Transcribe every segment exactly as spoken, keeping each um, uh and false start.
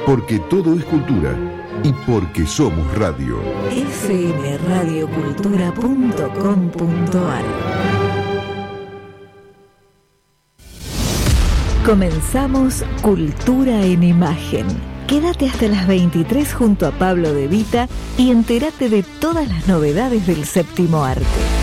Porque todo es cultura y porque somos radio. efe eme radio cultura punto com punto a r. Comenzamos Cultura en Imagen. Quédate hasta las veintitrés junto a Pablo De Vita y entérate de todas las novedades del séptimo arte.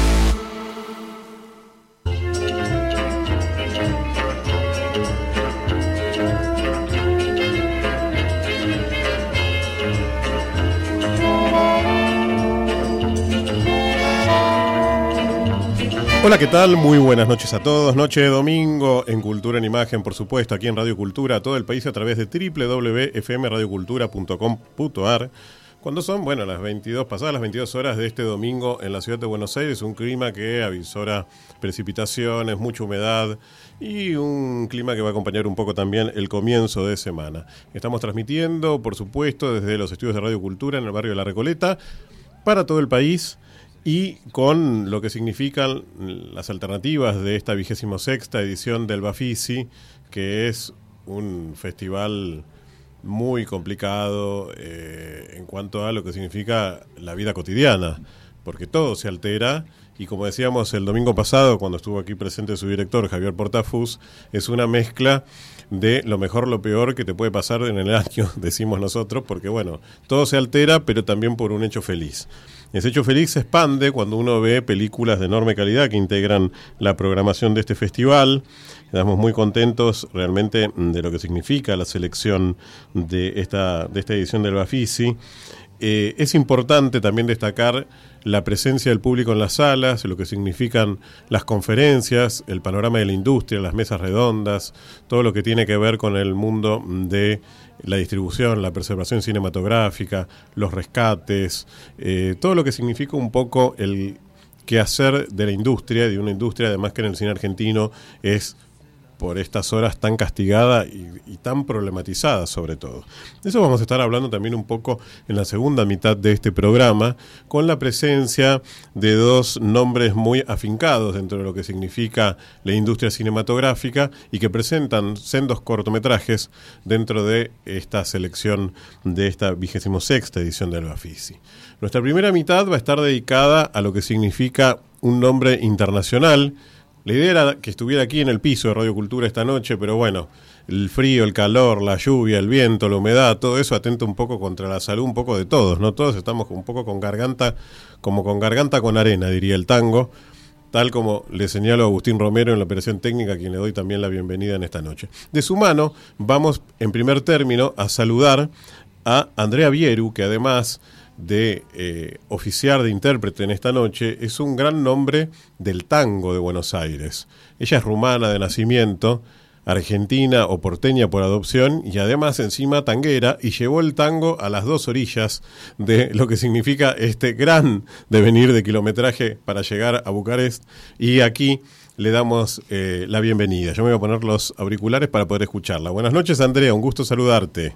Hola, ¿qué tal? Muy buenas noches a todos. Noche de domingo en Cultura en Imagen, por supuesto, aquí en Radio Cultura, a todo el país a través de doble u doble u doble u punto efe eme radio cultura punto com punto a r. Cuando son, bueno, las veintidós, pasadas las veintidós horas de este domingo en la ciudad de Buenos Aires, un clima que avisora precipitaciones, mucha humedad y un clima que va a acompañar un poco también el comienzo de semana. Estamos transmitiendo, por supuesto, desde los estudios de Radio Cultura en el barrio de La Recoleta, para todo el país, y con lo que significan las alternativas de esta vigésimo sexta edición del Bafisi, que es un festival muy complicado eh, en cuanto a lo que significa la vida cotidiana, porque todo se altera, y como decíamos el domingo pasado, cuando estuvo aquí presente su director, Javier Portafus, es una mezcla de lo mejor, lo peor que te puede pasar en el año, decimos nosotros, porque bueno, todo se altera, pero también por un hecho feliz. Ese hecho feliz se expande cuando uno ve películas de enorme calidad que integran la programación de este festival. Estamos muy contentos realmente de lo que significa la selección de esta, de esta edición del Bafisi. Eh, es importante también destacar la presencia del público en las salas, lo que significan las conferencias, el panorama de la industria, las mesas redondas, todo lo que tiene que ver con el mundo de la distribución, la preservación cinematográfica, los rescates, eh, todo lo que significa un poco el quehacer de la industria, de una industria además que en el cine argentino es por estas horas tan castigada y, y tan problematizada sobre todo. De eso vamos a estar hablando también un poco en la segunda mitad de este programa, con la presencia de dos nombres muy afincados dentro de lo que significa la industria cinematográfica y que presentan sendos cortometrajes dentro de esta selección de esta vigésimo sexta edición del Bafisi. Nuestra primera mitad va a estar dedicada a lo que significa un nombre internacional. La idea era que estuviera aquí en el piso de Radio Cultura esta noche, pero bueno, el frío, el calor, la lluvia, el viento, la humedad, todo eso atenta un poco contra la salud, un poco de todos, ¿no? Todos estamos un poco con garganta, como con garganta con arena, diría el tango, tal como le señalo a Agustín Romero en la operación técnica, a quien le doy también la bienvenida en esta noche. De su mano, vamos en primer término a saludar a Andrea Bieru, que además de eh, oficiar de intérprete en esta noche, es un gran nombre del tango de Buenos Aires. Ella es rumana de nacimiento, argentina o porteña por adopción, y además encima tanguera, y llevó el tango a las dos orillas de lo que significa este gran devenir de kilometraje para llegar a Bucarest, y aquí le damos eh, la bienvenida. Yo me voy a poner los auriculares para poder escucharla. Buenas noches, Andrea, un gusto saludarte.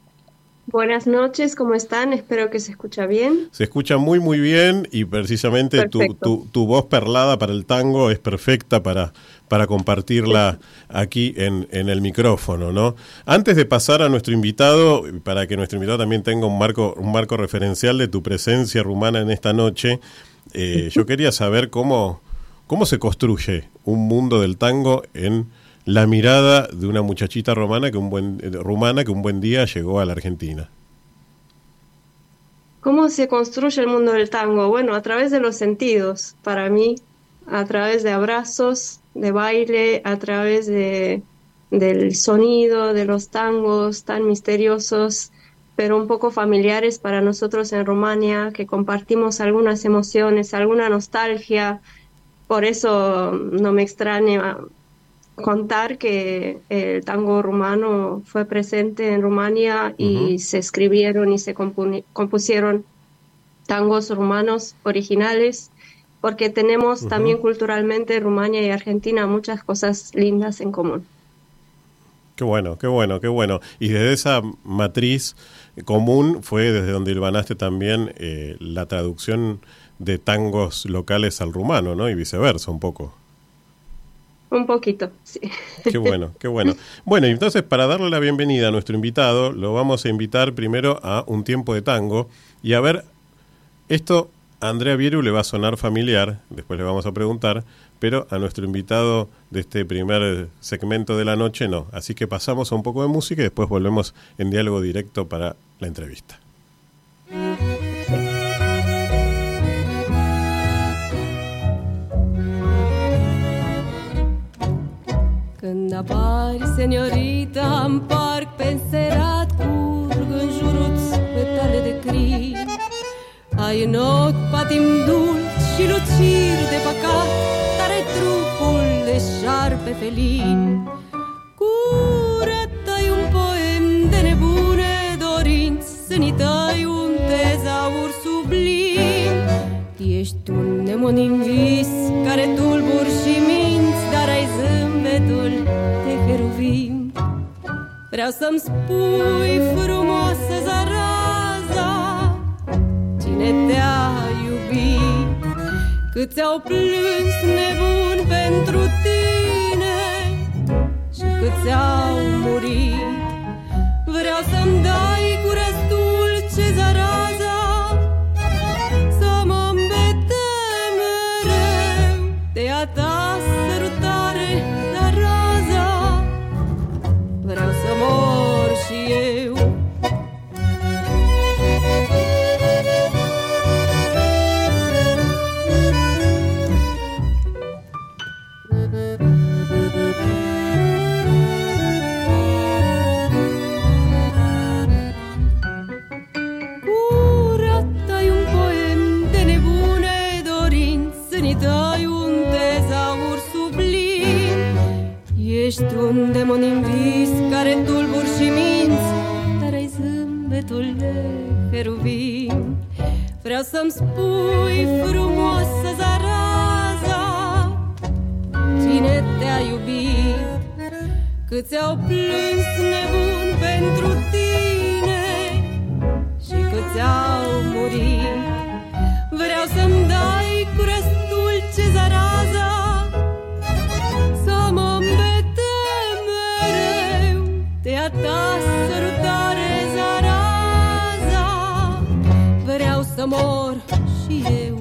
Buenas noches, ¿cómo están? Espero que se escucha bien. Se escucha muy muy bien y precisamente tu, tu, tu voz perlada para el tango es perfecta para, para compartirla aquí en, en el micrófono, ¿no? Antes de pasar a nuestro invitado, para que nuestro invitado también tenga un marco, un marco referencial de tu presencia rumana en esta noche, eh, yo quería saber cómo, cómo se construye un mundo del tango en la mirada de una muchachita romana que un buen, eh, rumana que un buen día llegó a la Argentina. ¿Cómo se construye el mundo del tango? Bueno, a través de los sentidos, para mí, a través de abrazos, de baile, a través de, del sonido, de los tangos tan misteriosos, pero un poco familiares para nosotros en Rumania, que compartimos algunas emociones, alguna nostalgia. Por eso no me extraña contar que el tango rumano fue presente en Rumania y uh-huh. se escribieron y se compu- compusieron tangos rumanos originales, porque tenemos uh-huh. también culturalmente Rumania y Argentina muchas cosas lindas en común. Qué bueno, qué bueno, qué bueno. Y desde esa matriz común fue desde donde hilvanaste también eh, la traducción de tangos locales al rumano, ¿no? Y viceversa un poco. Un poquito, sí. Qué bueno, qué bueno. Bueno, y entonces para darle la bienvenida a nuestro invitado, lo vamos a invitar primero a un tiempo de tango. Y a ver, esto a Andrea Bieru le va a sonar familiar, después le vamos a preguntar, pero a nuestro invitado de este primer segmento de la noche no. Así que pasamos a un poco de música y después volvemos en diálogo directo para la entrevista. Când apari, seniorita, în parc pe înserat, curg în jurul-ți petale de crin. Ai în ochi patim dulci și luciri de păcat, tare trupul de șarpe felin. Cură-tai un poem de nebune dorinți, sânii tăi un tezaur sublim. Ești un nemonim vis care tulburi și minți, dar ai zâmbetul de heruvim. Vreau să-mi spui, frumoasă zaraza, cine te-a iubit, cât ți-au plâns nebun pentru tine și cât ți-au murit. Vreau să-mi dai cu răstul ce zaraza, de a ta sărutare la raza. Vreau să mor și eu. Gura ta-i un poem de nebune dorinți, sânii tăi un tezaur sublim. Ești un demon invis care tulburi și minți, dar ai zâmbetul de heruvim. Vreau să-mi spui, frumoasă zaraza, cine te-a iubit, cât ți-au plâns nebun pentru tine și cât ți-au murit. Vreau să-mi dai cu răstul ce zaraza, să mă îmbete mereu de a ta sărutare zaraza. Vreau să mor și eu.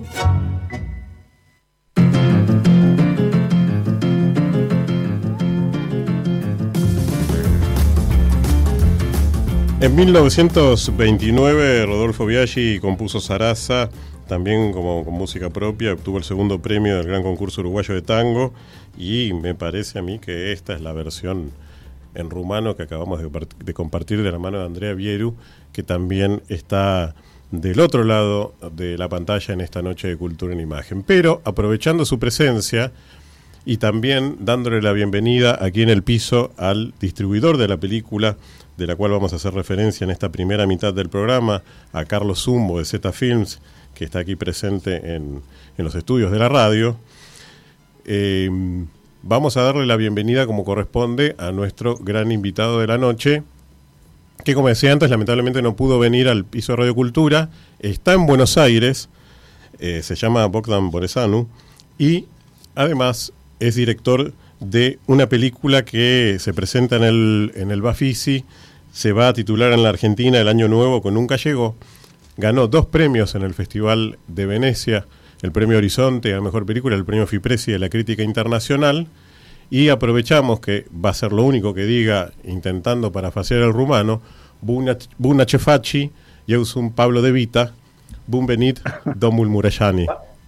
En mil novecientos veintinueve, Rodolfo Biaggi compuso Zaraza, también como con música propia, obtuvo el segundo premio del Gran Concurso Uruguayo de Tango, y me parece a mí que esta es la versión en rumano que acabamos de, de compartir de la mano de Andrea Bieru, que también está del otro lado de la pantalla en esta noche de Cultura en Imagen. Pero aprovechando su presencia y también dándole la bienvenida aquí en el piso al distribuidor de la película, de la cual vamos a hacer referencia en esta primera mitad del programa, a Carlos Zumbo de Z Films, que está aquí presente en, en los estudios de la radio. Eh, vamos a darle la bienvenida como corresponde a nuestro gran invitado de la noche, que como decía antes, lamentablemente no pudo venir al piso de Radio Cultura, está en Buenos Aires, eh, se llama Bogdan Boresanu, y además es director de una película que se presenta en el, en el Bafisi, se va a titular en la Argentina El Año Nuevo con Nunca Llegó. Ganó dos premios en el Festival de Venecia, el premio Horizonte a la mejor película, el premio Fipresi de la crítica internacional, y aprovechamos que va a ser lo único que diga, intentando parafasear el rumano, Buna Cefaci, eu sunt Pablo de Vita, bun venit, domnul Mureșani.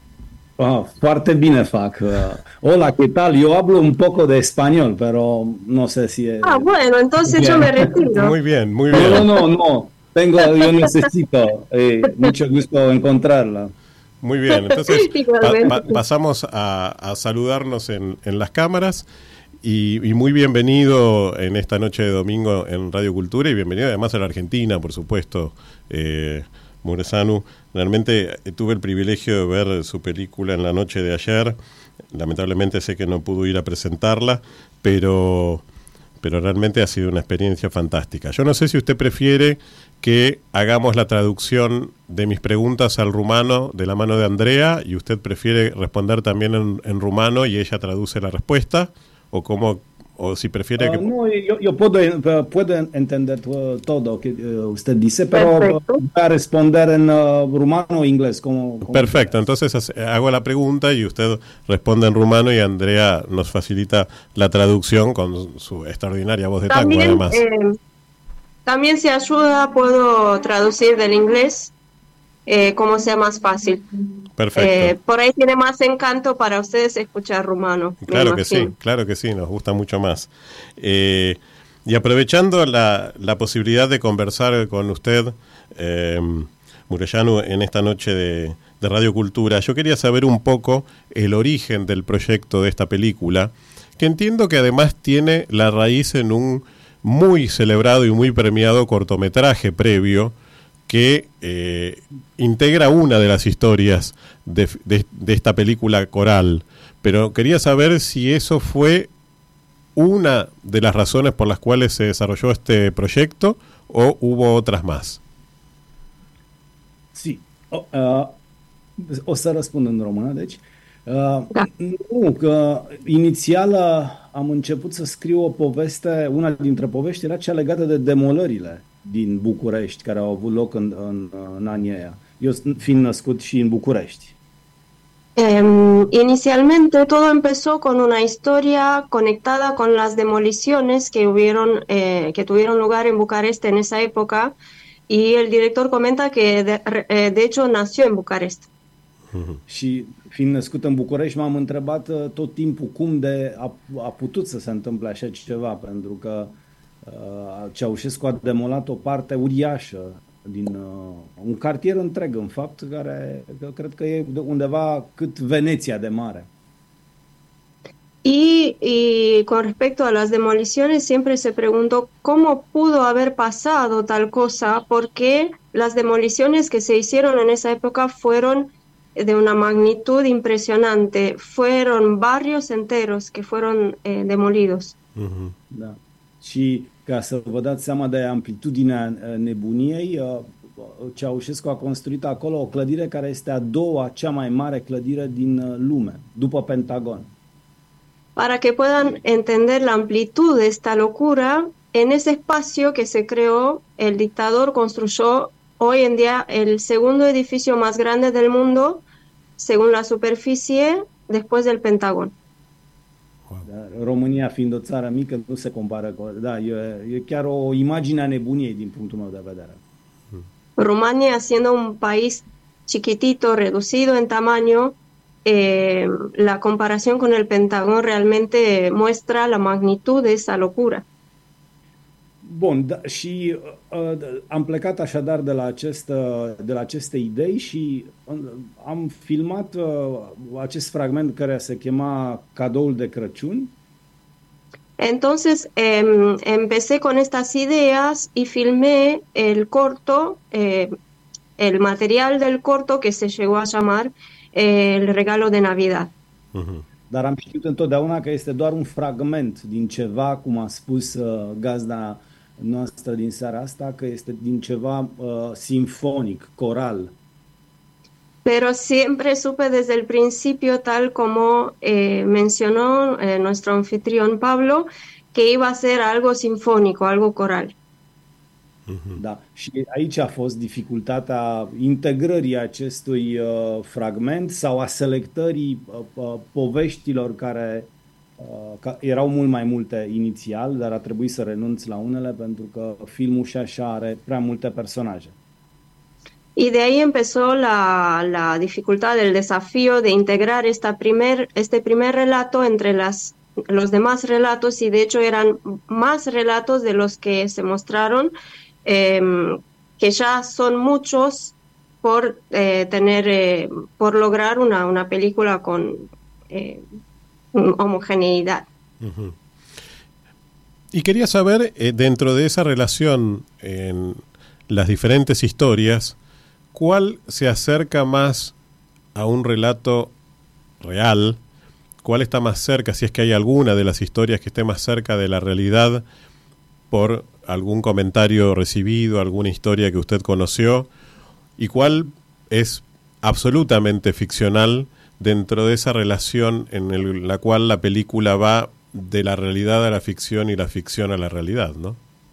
Oh, foarte bine fac. Hola, ¿qué tal? Yo hablo un poco de español, pero no sé si es... Ah, bueno, entonces bien. Yo me retiro. Muy bien, muy bien. No, no, no. Tengo, yo necesito. Eh, mucho gusto encontrarla. Muy bien, entonces pa, pa, pasamos a, a saludarnos en, en las cámaras y, y muy bienvenido en esta noche de domingo en Radio Cultura y bienvenido además a la Argentina, por supuesto, eh, Mureșanu. Realmente eh, tuve el privilegio de ver su película en la noche de ayer. Lamentablemente sé que no pudo ir a presentarla, pero, pero realmente ha sido una experiencia fantástica. Yo no sé si usted prefiere que hagamos la traducción de mis preguntas al rumano de la mano de Andrea y usted prefiere responder también en, en rumano y ella traduce la respuesta, o cómo, o si prefiere Uh, que... no, yo, yo puedo, puedo entender todo que uh, usted dice, pero Perfecto. voy a responder en uh, rumano o inglés. Como, como Perfecto, entonces hago la pregunta y usted responde en rumano y Andrea nos facilita la traducción con su extraordinaria voz de tango, También, además. eh, también si ayuda puedo traducir del inglés eh, como sea más fácil. Perfecto. Eh, por ahí tiene más encanto para ustedes escuchar rumano. me Claro que sí, imagino. claro que sí, nos gusta mucho más. Eh, y aprovechando la, la posibilidad de conversar con usted, eh, Mureșanu, en esta noche de, de Radio Cultura, yo quería saber un poco el origen del proyecto de esta película, que entiendo que además tiene la raíz en un muy celebrado y muy premiado cortometraje previo, que eh, integra una de las historias de, de, de esta película coral, pero quería saber si eso fue una de las razones por las cuales se desarrolló este proyecto o hubo otras más. Sí. O, uh, o să răspund în română, deci. Uh, Da. Nu, că inițial uh, am început să scriu o poveste, una dintre povești era cea legată de demolările din București, care au avut loc în, în, în anii aia. Eu fiind născut și în București. Eh, inicialmente todo empezó con una historia conectada con las demoliciones que hubieron, eh, que tuvieron lugar en Bucarest en esa época, y el director comenta que de, eh, de hecho nació en Bucarest. Și fiind născut în București, m-am întrebat uh, tot timpul cum de a, a putut să se întâmple așa ceva, pentru că uh, Ceaușescu a demolat o parte uriașă din uh, un cartier întreg, în fapt, care că cred că e undeva cât Veneția de mare. Y, y con respecto a las demoliciones, siempre se preguntó cómo pudo haber pasado tal cosa, porque las demoliciones que se hicieron en esa época fueron de una magnitud impresionante. Fueron barrios enteros que fueron eh, demolidos. Uh-huh. Da. Și ca să vă dați seama de amplitudinea nebuniei, Ceaușescu a construit acolo o clădire care este a doua cea mai mare clădire din lume, după Pentagon. Para que puedan entender la amplitud de esta locura, en ese espacio que se creó, el dictador construyó hoy en día el segundo edificio más grande del mundo, según la superficie, después del Pentagón. Da, România fiind o țară mică, nu se compară cu... Da, e, e chiar o imagine a nebuniei din punctul meu de vedere. Rumania, siendo un país chiquitito, reducido en tamaño, eh, la comparación con el Pentagón realmente muestra la magnitud de esa locura. Bun, da, și uh, am plecat așadar de la, acest, uh, de la aceste idei și uh, am filmat uh, acest fragment care se chema Cadoul de Crăciun. Entonces eh, empecé con estas ideas y filmé el corto, eh, el material del corto que se llegó a llamar eh, El regalo de Navidad. Uh-huh. Dar am știut întotdeauna că este doar un fragment din ceva, cum a spus uh, gazda noastră din seara asta, că este din ceva uh, simfonic, coral. Pero siempre supe desde el principio, tal como eh, mencionó eh, nuestro anfitrión Pablo, que iba a ser algo sinfónico, algo coral. Uh-huh. Da. Și aici a fost dificultatea integrării acestui uh, fragment sau a selectării uh, uh, poveștilor care uh, ca, erau mult mai multe inițial, dar a trebuit să renunț la unele pentru că filmul și așa are prea multe personaje. Y de ahí empezó la, la dificultad, el desafío de integrar esta primer, este primer relato entre las, los demás relatos, y de hecho eran más relatos de los que se mostraron, eh, que ya son muchos por eh, tener, eh, por lograr una, una película con eh, homogeneidad. Uh-huh. Y quería saber, eh, dentro de esa relación en las diferentes historias, ¿cuál se acerca más a un relato real? ¿Cuál está más cerca, si es que hay alguna de las historias que esté más cerca de la realidad por algún comentario recibido, alguna historia que usted conoció? ¿Y cuál es absolutamente ficcional dentro de esa relación en el, la cual la película va de la realidad a la ficción y la ficción a la realidad, ¿no?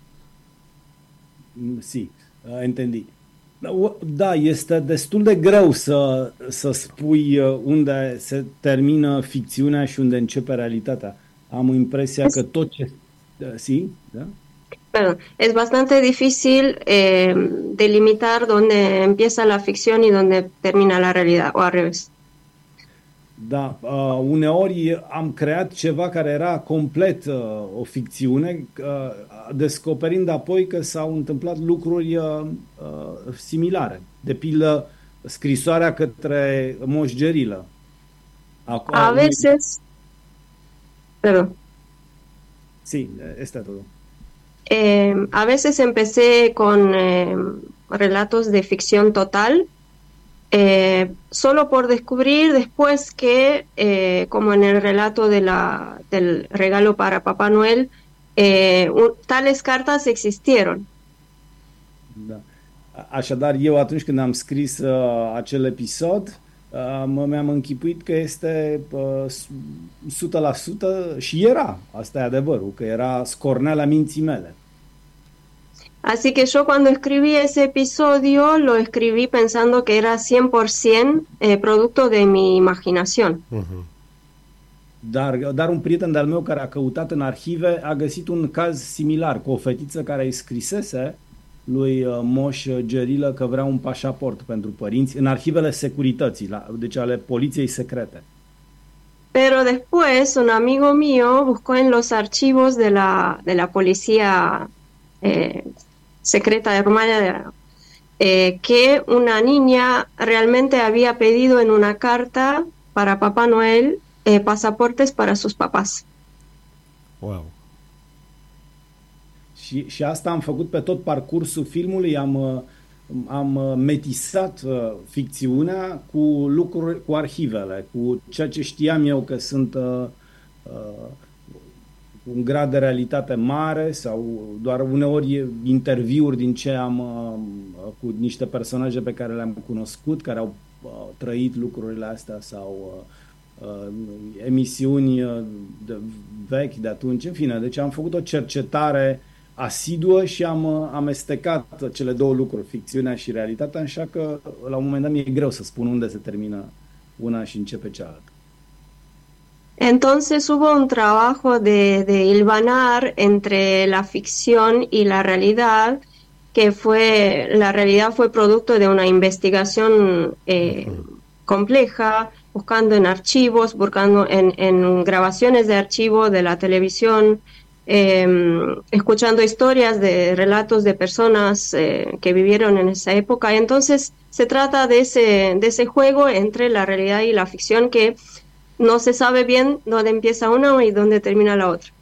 Si, entendi. Da, este destul de greu să, să spui unde se termină ficțiunea și unde începe realitatea. Am impresia că tot ce... Sí, da? Perdón, es bastante difícil eh, delimitar dónde empieza la ficción y dónde termina la realidad, o al revés. Da, uh, uneori am creat ceva care era complet uh, o ficțiune, uh, descoperind apoi că s-au întâmplat lucruri uh, uh, similare. De pildă, scrisoarea către Moș Gerilă. Acum, a veces... Perdón. Sí, este todo. Eh, a veces empecé con eh, relatos de ficción total, eh, solo por descubrir después que, eh, como en el relato de la, del regalo para Papá Noel, eh, un, tales cartas existieron. Da. Așadar, eu atunci când am scris uh, acel episod, uh, mă, mi-am închipuit că este uh, o sută la sută și era, asta e adevărul, că era scorneala minții mele. Así que yo cuando escribí ese episodio lo escribí pensando que era cien por ciento eh, producto de mi imaginación. Uh-huh. Dar, dar un prieten de-al meu care a căutat în arhive a găsit un caz similar cu o fetiță care îi scrisese lui Moș Gerilă că vrea un pașaport pentru părinți în arhivele securității, la, deci ale poliției secrete. Pero después un amigo mío buscó en los archivos de la, de la policía eh, secreta de Rumania eh, que una niña realmente había pedido en una carta para Papá Noel eh, pasaportes para sus papás. Wow. Și, și asta am făcut pe tot parcursul filmului, am, am metisat uh, ficțiunea cu lucruri, cu arhivele, cu ceea ce știam eu că sunt uh, uh, un grad de realitate mare sau doar uneori interviuri din ce am uh, cu niște personaje pe care le-am cunoscut, care au uh, trăit lucrurile astea sau uh, uh, emisiuni de, vechi de atunci, în fine, deci am făcut o cercetare asiduă și am amestecat cele două lucruri, ficțiunea și realitatea, așa că la un moment dat mi-e greu să spun unde se termină una și începe cealaltă. Entonces hubo un trabajo de, de hilvanar entre la ficción y la realidad, que fue, la realidad fue producto de una investigación eh, compleja, buscando en archivos, buscando en, en grabaciones de archivo de la televisión, eh, escuchando historias de relatos de personas eh, que vivieron en esa época. Entonces se trata de ese, de ese juego entre la realidad y la ficción que no se sabe bien dónde empieza una y dónde termina la otra.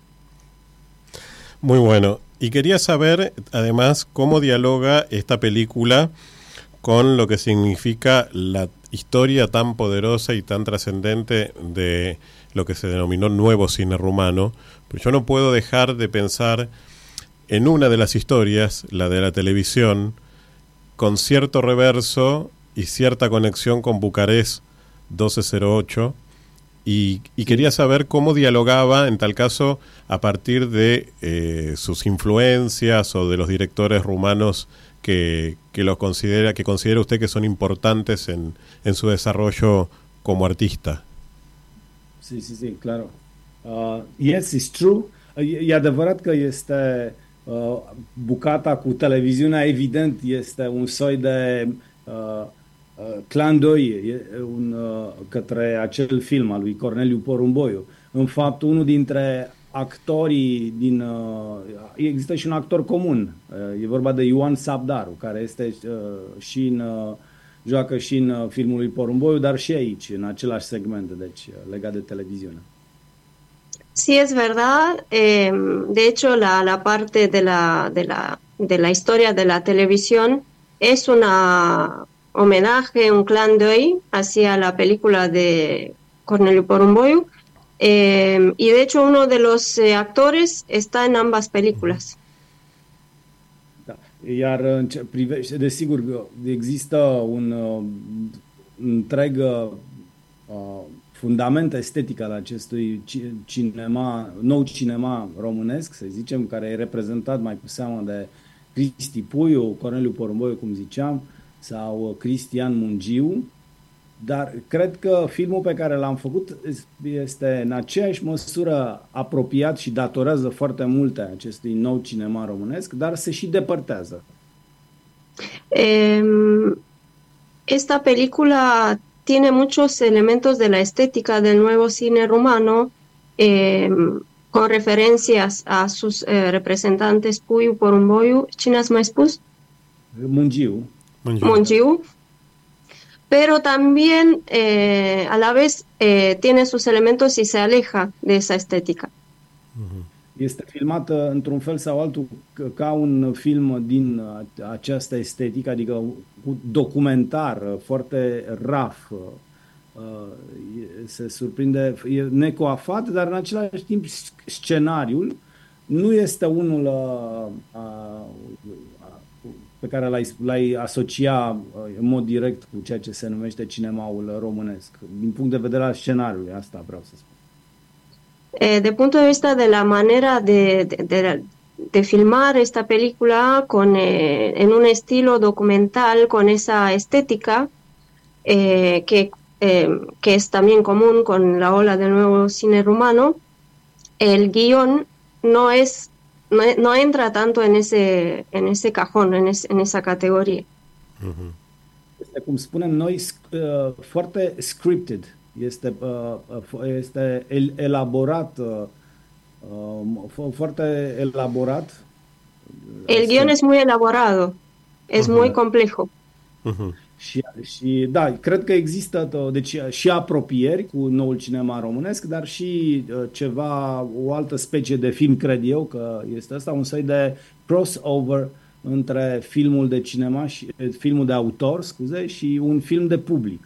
Muy bueno. Y quería saber, además, cómo dialoga esta película con lo que significa la historia tan poderosa y tan trascendente de lo que se denominó nuevo cine rumano. Pero yo no puedo dejar de pensar en una de las historias, la de la televisión, con cierto reverso y cierta conexión con Bucarest doce cero ocho, y, y quería saber cómo dialogaba, en tal caso, a partir de eh, sus influencias o de los directores rumanos que, que los considera, que considera usted que son importantes en, en su desarrollo como artista. Sí, sí, sí, claro. Uh, yes, it's true. E, e adevărat că este uh, bucata cu televiziunea, evident, este un soi de uh, uh, clan doi un, uh, către acel film al lui Corneliu Porumboiu. În fapt, unul dintre actorii din... Uh, există și un actor comun. Uh, e vorba de Ioan Sabdaru, care este uh, și în... Uh, joacă și în uh, filmul lui Porumboiu, dar și aici, în același segment, deci uh, legat de televiziune. Sí, es verdad. Eh, de hecho, la, la parte de la, de, la, de la historia de la televisión es un homenaje, un clin d'œil hacia la película de Corneliu Porumboiu. Eh, y de hecho, uno de los eh, actores está en ambas películas. Da. Iar în ce privește, desigur, există un uh, întreg uh, fundament estetic al acestui cinema, nou cinema românesc, să zicem, care e reprezentat mai cu seamă de Cristi Puiu, Corneliu Porumboiu, cum ziceam, sau Cristian Mungiu, dar cred că filmul pe care l-am făcut este în aceeași măsură apropiat și datorează foarte multe acestui nou cinema românesc, dar se și depărtează. Esta película tiene muchos elementos de la estética del nuevo cine rumano, eh, con referencias a sus eh, representantes Puiu, Porumboiu, ¿cine has mai spus? Mungiu. Mungiu. Mungiu. Pero también eh, a la vez eh, tiene sus elementos y se aleja de esa estética. Este filmată într-un fel sau altul ca un film din această estetică, adică un documentar foarte raf. Se surprinde, e necoafat, dar în același timp scenariul nu este unul pe care l-ai, l-ai asocia în mod direct cu ceea ce se numește cinemaul românesc. Din punct de vedere al scenariului, asta vreau să spun. De punto de vista de la manera de, de, de, de filmar esta película con, eh, en un estilo documental, con esa estética eh, que, eh, que es también común con la ola del nuevo cine rumano, el guión no es no, no entra tanto en ese, en ese cajón, en, es, en esa categorie. Uh-huh. Este, cum spunem noi, uh, foarte scripted. Este, este elaborat, foarte elaborat. El guion es muy elaborado, es uh-huh. muy complejo. Uh-huh. Și, și da, cred că există deci, și apropieri cu noul cinema românesc, dar și ceva, o altă specie de film, cred eu, că este ăsta un soi de crossover între filmul de cinema și filmul de autor, scuze, și un film de public.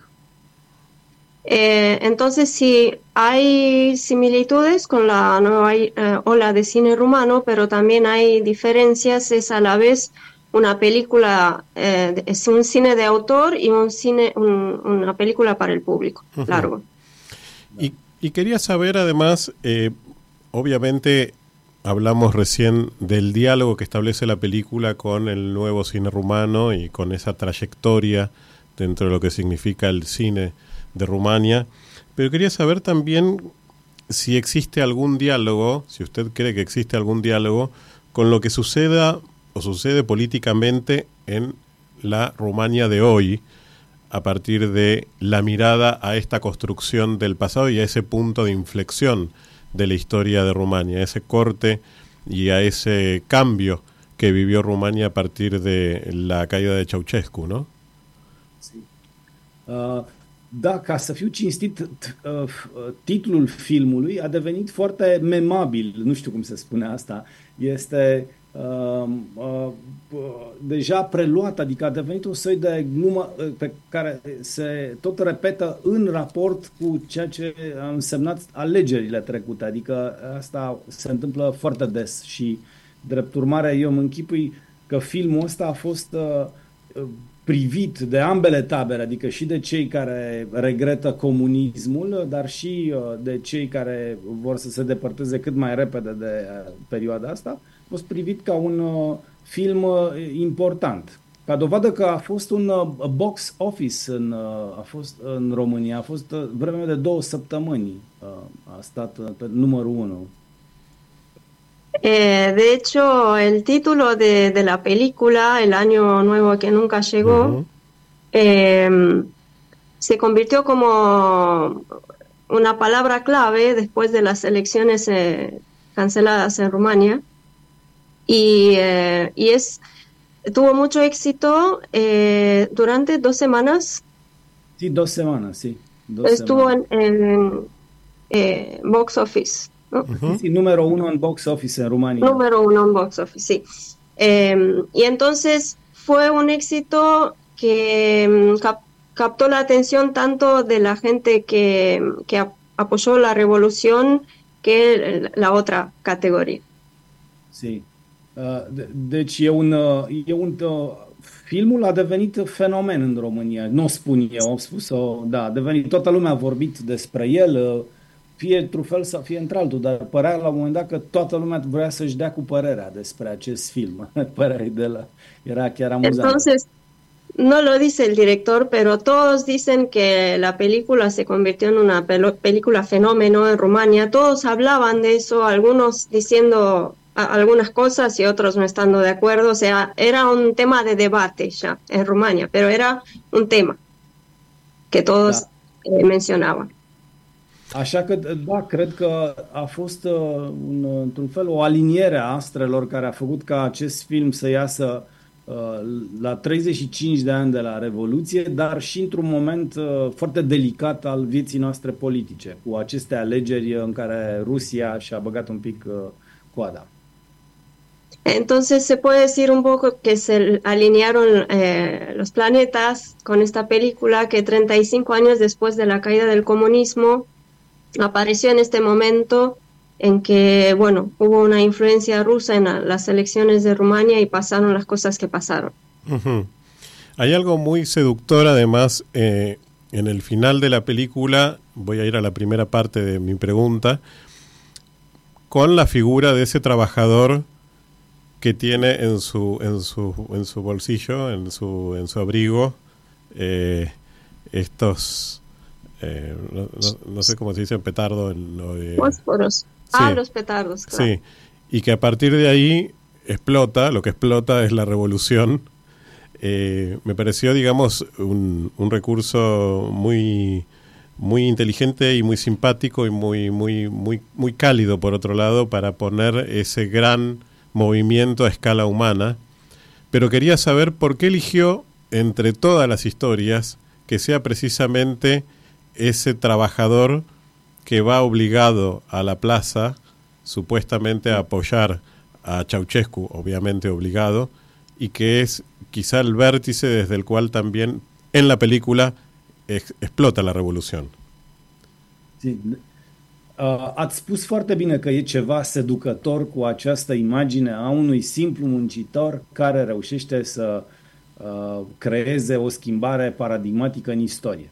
Eh, entonces sí, hay similitudes con la nueva eh, ola de cine rumano, pero también hay diferencias. Es a la vez una película, eh, es un cine de autor y un cine, un, una película para el público, uh-huh. largo. Y, y quería saber además, eh, obviamente hablamos recién del diálogo que establece la película con el nuevo cine rumano y con esa trayectoria dentro de lo que significa el cine de Rumania, pero quería saber también si existe algún diálogo, si usted cree que existe algún diálogo con lo que suceda o sucede políticamente en la Rumania de hoy, a partir de la mirada a esta construcción del pasado y a ese punto de inflexión de la historia de Rumania, ese corte y a ese cambio que vivió Rumania a partir de la caída de Ceausescu, ¿no? Sí. Uh... Da, ca să fiu cinstit, titlul filmului a devenit foarte memabil, nu știu cum se spune asta, este uh, uh, deja preluat, adică a devenit un soi de glumă pe care se tot repetă în raport cu ceea ce a însemnat alegerile trecute, adică asta se întâmplă foarte des și drept urmare eu mă închipui că filmul ăsta a fost uh, privit de ambele tabere, adică și de cei care regretă comunismul, dar și de cei care vor să se depărteze cât mai repede de perioada asta, a fost privit ca un film important. Ca dovadă că a fost un box office în, a fost în România, a fost vreme de două săptămâni, a stat pe numărul unu. Eh, de hecho, el título de, de la película, El año nuevo que nunca llegó, uh-huh. eh, se convirtió como una palabra clave después de las elecciones eh, canceladas en Rumania y, eh, y es tuvo mucho éxito eh, durante dos semanas. Sí, dos semanas, sí. Dos Estuvo semanas. en, en eh, box office. ¿no? Uh-huh. Sí, número uno en box office en Rumania. Número uno en box office, sí. Eh, y entonces fue un éxito que cap- captó la atención tanto de la gente que, que ap- apoyó la revolución que la otra categoría. Sí. Uh, de- deci e un, e un uh, filmul a devenit fenomen în România. Nu o spun eu, am spus-o, da, a devenit, toată lumea a vorbit despre el, fie într-un fel sau fie într-altul, dar părea la un moment dat că toată lumea vrea să-și dea cu părerea despre acest film. Părerea de la, era chiar amuzant. Entonces, no lo dice el director, pero todos dicen que la película se convirtió en una película fenómeno en Rumania. Todos hablaban de eso, algunos diciendo algunas cosas y otros no estando de acuerdo. O sea, era un tema de debate ya en Rumania, pero era un tema que todos da. eh, mencionaban. Așa că, da, cred că a fost uh, un, într-un fel o aliniere a astrelor care a făcut ca acest film să iasă uh, la treizeci și cinci de ani de la Revoluție, dar și într-un moment uh, foarte delicat al vieții noastre politice, cu aceste alegeri în care Rusia și-a băgat un pic uh, coada. Entonces se puede decir un poco que se alinearon eh, los planetas con esta película, que treinta y cinco años después de la caída del comunismo apareció en este momento en que, bueno, hubo una influencia rusa en la, las elecciones de Rumania y pasaron las cosas que pasaron. Uh-huh. Hay algo muy seductor además eh, en el final de la película, voy a ir a la primera parte de mi pregunta, con la figura de ese trabajador que tiene en su en su en su bolsillo, en su en su abrigo eh, estos eh, no, no, no sé cómo se dice petardo en lo de fósforos. Sí. Ah, los petardos, claro. Sí, y que a partir de ahí explota, lo que explota es la revolución. Eh, me pareció, digamos, un, un recurso muy muy inteligente y muy simpático y muy muy muy muy cálido por otro lado para poner ese gran movimiento a escala humana, pero quería saber por qué eligió entre todas las historias que sea precisamente ese trabajador que va obligado a la plaza supuestamente a apoyar a Ceausescu, obviamente obligado, y que es quizá el vértice desde el cual también en la película ex- explota la revolución. Sí. Uh, ați spus foarte bine că e ceva seducător cu această imagine a unui simplu muncitor care reușește să uh, creeze o schimbare paradigmatică în istorie.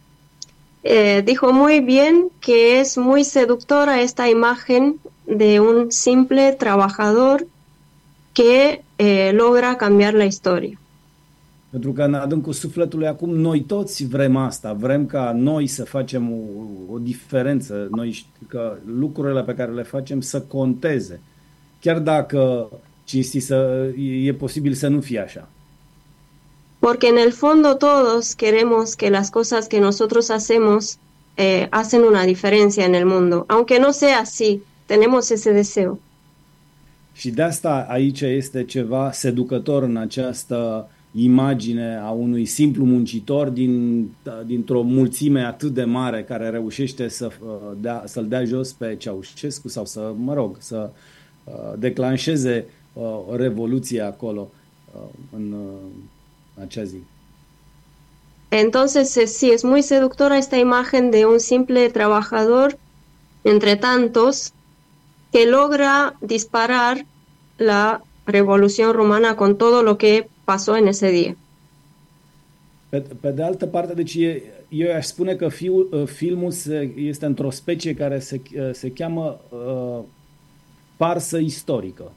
Eh, dijo muy bien que es muy seductora esta imagen de un simple trabajador que eh, logra cambiar la historia. Pentru că în adâncul sufletului acum noi toți vrem asta, vrem ca noi să facem o, o diferență, noi că lucrurile pe care le facem să conteze, chiar dacă cinstit să, e posibil să nu fie așa. Porque en el fondo todos queremos que las cosas que nosotros hacemos eh, hacen una diferencia en el mundo, aunque no sea así, tenemos ese deseo. Și de asta aici este ceva seducător în această imagine a unui simplu muncitor din, dintr-o mulțime atât de mare care reușește să dea, să-l dea jos pe Ceausescu sau să, mă rog, să uh, declanșeze uh, revoluția acolo uh, în uh, acea zi. Entonces, sí, es muy seductora esta imagen de un simple trabajador entre tantos que logra disparar la revolución rumana con todo lo que pasó en ese día. Pe, pe de altă parte, deci e, eu aș spune că fiul, filmul se, este într-o specie care se, se cheamă uh, farsă istorică.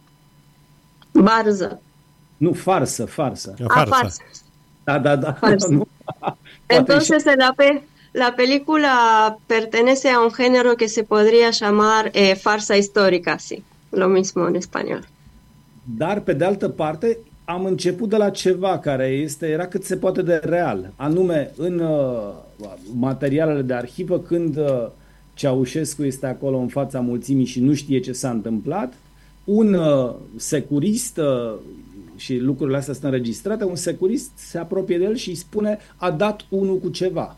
Barză. Nu, farsă, farsă. Ah, farsă. Da, da, da. Nu. Entonces la, pe, la película pertenece a un género que se podría llamar eh, farsa histórica, sí, lo mismo en español. Dar, pe de altă parte, am început de la ceva care este, era cât se poate de real, anume în uh, materialele de arhivă, când uh, Ceausescu este acolo în fața mulțimii și nu știe ce s-a întâmplat, un uh, securist, uh, și lucrurile astea sunt înregistrate, un securist se apropie de el și îi spune, a dat unul cu ceva.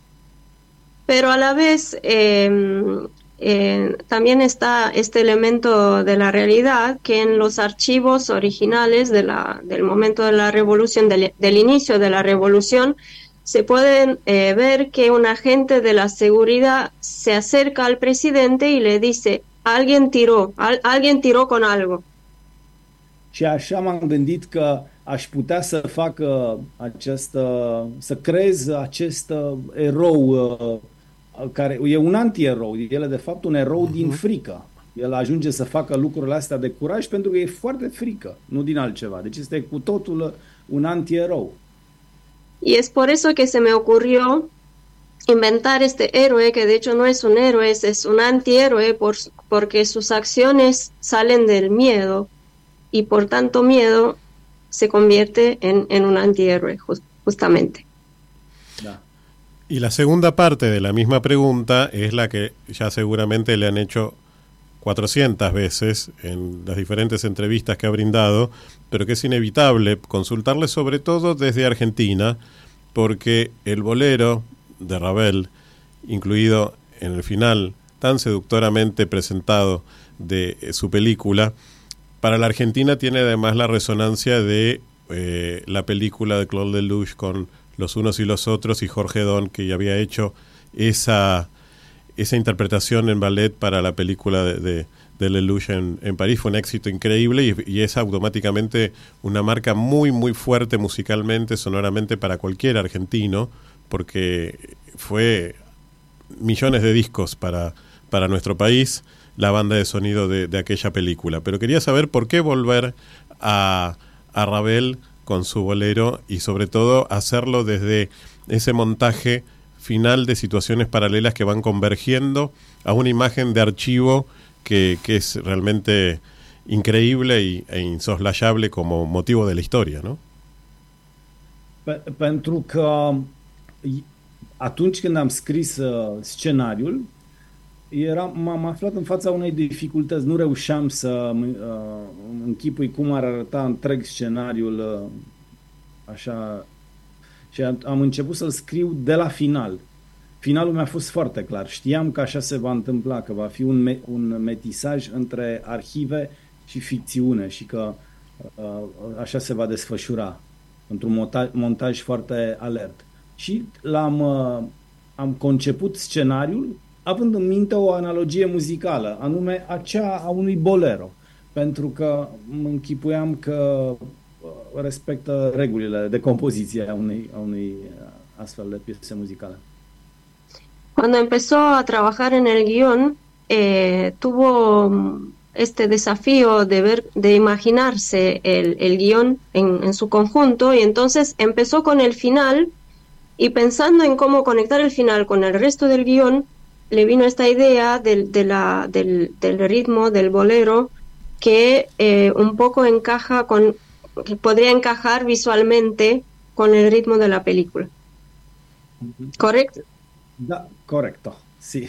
Pero a la vez eh, eh, también está este elemento de la realidad que en los archivos originales de la, del momento de la revolución, del, del inicio de la revolución, se puede eh, ver que un agente de la seguridad se acerca al presidente y le dice, alguien tiró, al, alguien tiró con algo. Și așa m-am gândit că aș putea să fac uh, acest, uh, să creez acest uh, erou uh, care e un anti-erou. El e de fapt un erou uh-huh. din frică. El ajunge să facă lucrurile astea de curaj pentru că e foarte frică, nu din altceva. Deci este cu totul un anti-erou. Y es por eso que se me ocurrió inventar este héroe, que de hecho no es un héroe, es, es un antihéroe, por, porque sus acciones salen del miedo y por tanto miedo se convierte en, en un antihéroe, just, justamente. Da. Y la segunda parte de la misma pregunta es la que ya seguramente le han hecho cuatrocientas veces en las diferentes entrevistas que ha brindado, pero que es inevitable consultarle sobre todo desde Argentina, porque el bolero de Ravel, incluido en el final tan seductoramente presentado de su película, para la Argentina tiene además la resonancia de eh, la película de Claude Lelouch con Los unos y los otros y Jorge Don, que ya había hecho esa, esa interpretación en ballet para la película de, de, de Lelouch en, en París. Fue un éxito increíble y, y es automáticamente una marca muy, muy fuerte musicalmente, sonoramente para cualquier argentino, porque fue millones de discos para, para nuestro país la banda de sonido de, de aquella película. Pero quería saber por qué volver a, a Ravel con su bolero y sobre todo hacerlo desde ese montaje final de situaciones paralelas que van convergiendo a una imagen de archivo que, que es realmente increíble y, e insoslayable como motivo de la historia, ¿no? Pe- pentru că atunci când am scris uh, scenariul, era, m-am aflat în fața unei dificultăți. Nu reușeam să uh, închipui cum ar arăta întreg scenariul uh, așa. Și am început să-l scriu de la final. Finalul mi-a fost foarte clar. Știam că așa se va întâmpla, că va fi un, me- un metisaj între arhive și ficțiune și că uh, așa se va desfășura într-un montaj, montaj foarte alert. Și l-am uh, am conceput scenariul având în minte o analogie muzicală, anume aceea a unui bolero, pentru că mă închipuiam că respectă regulile de compoziție a unei, a unei astfel de piese musicale. Cuando empezó a trabajar en el guión, eh, tuvo este desafío de ver, de imaginarse el, el guión en, en su conjunto, y entonces empezó con el final, y pensando en cómo conectar el final con el resto del guión, le vino esta idea del, de la, del, del ritmo del bolero que eh, un poco encaja con, que podría encajar visualmente con el ritmo de la película. ¿Correcto? Da, corecto. Si.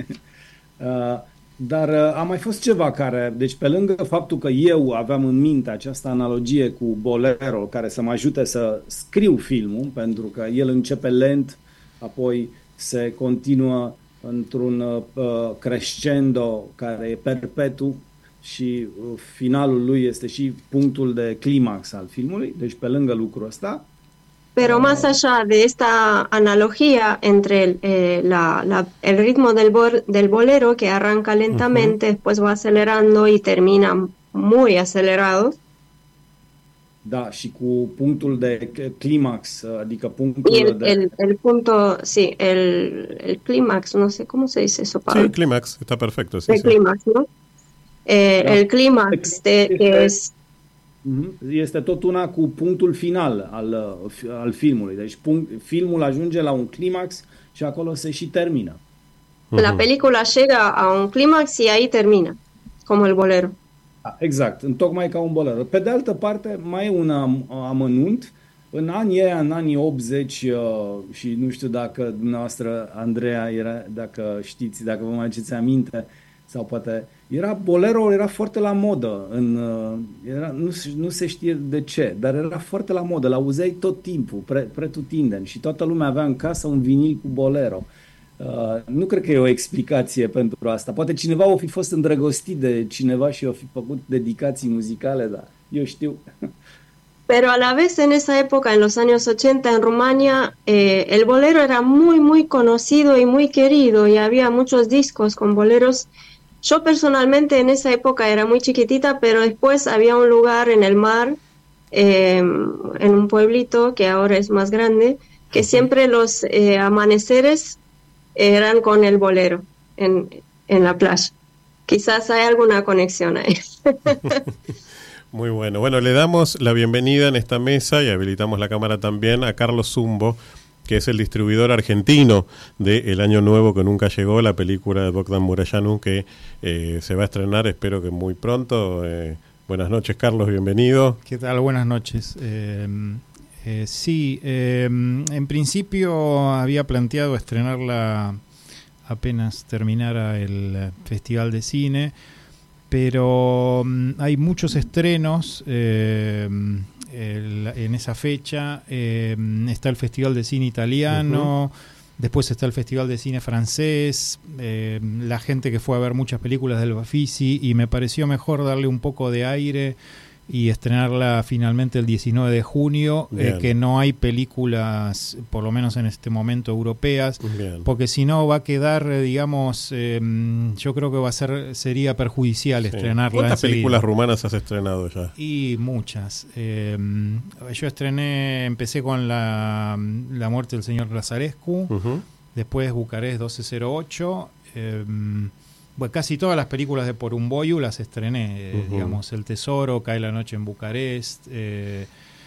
uh, dar uh, a mai fost ceva care, deci pe lângă faptul că eu aveam în minte această analogie cu bolero care să mă ajute să scriu filmul, pentru că el începe lent, apoi se continuă într-un uh, crescendo care e perpetu și uh, finalul lui este și punctul de climax al filmului, deci pe lângă lucrul ăsta. Pero más allá de esta analogía entre el, eh, la, la, el ritmo del, bol, del bolero, que arranca lentamente, uh-huh. después va acelerando y termina muy acelerado. Da, și cu punctul de climax, adică punctul y el, de... el, el punto, sí, el, el clímax, no sé, ¿cómo se dice eso, Pablo? Sí, el clímax, está perfecto. Sí, el sí. clímax, ¿no? Eh, da. El clímax, de, que es... Este tot una cu punctul final al, al filmului. Deci punct, filmul ajunge la un climax și acolo se și termină. La película llega a un clímax y ahí termina, como el bolero. Exact, tocmai ca un bolero. Pe de altă parte, mai e un am, amănunt. În anii aia, în anii optzeci, uh, și nu știu dacă dumneavoastră, Andreea, era, dacă știți, dacă vă mai aduceți aminte, sau poate... Era, bolero era foarte la modă. În, uh, era, nu, nu se știe de ce, dar era foarte la modă. L-auzeai tot timpul, pre, pretutindeni. Și toată lumea avea în casă un vinil cu bolero. Uh, nu cred că e o explicație pentru asta. Poate cineva o fi fost îndrăgostit de cineva și o fi făcut dedicații muzicale, dar eu știu. Pero a la vez en esa época, en los años ochenta, en Rumania, eh, el bolero era muy, muy conocido y muy querido, y había muchos discos con boleros. Yo personalmente en esa época era muy chiquitita, pero después había un lugar en el mar eh, en un pueblito que ahora es más grande, que siempre los eh, amaneceres eran con el bolero en, en la playa. Quizás hay alguna conexión ahí. Muy bueno. Bueno, le damos la bienvenida en esta mesa y habilitamos la cámara también a Carlos Zumbo, que es el distribuidor argentino de El Año Nuevo que Nunca Llegó, la película de Bogdan Murayanu que eh, se va a estrenar, espero que muy pronto. Eh, buenas noches, Carlos, bienvenido. ¿Qué tal? Buenas noches. Eh, eh, sí, eh, en principio había planteado estrenarla apenas terminara el Festival de Cine, pero um, hay muchos estrenos eh, el, en esa fecha. Eh, está el Festival de Cine Italiano, uh-huh. Después está el Festival de Cine Francés, eh, la gente que fue a ver muchas películas del Bafisi, y me pareció mejor darle un poco de aire y estrenarla finalmente el diecinueve de junio, eh, que no hay películas, por lo menos en este momento, europeas. Bien. Porque si no va a quedar, digamos, eh, yo creo que va a ser sería perjudicial, sí, estrenarla. ¿Cuántas enseguida. películas rumanas has estrenado ya? Y muchas. Eh, yo estrené, empecé con la, la muerte del señor Lazarescu, uh-huh. Después Bucarest doce cero ocho, eh, bueno, casi todas las películas de Porumboiu las estrené, eh, uh-huh. digamos, El Tesoro, Cae la Noche en Bucarest, eh,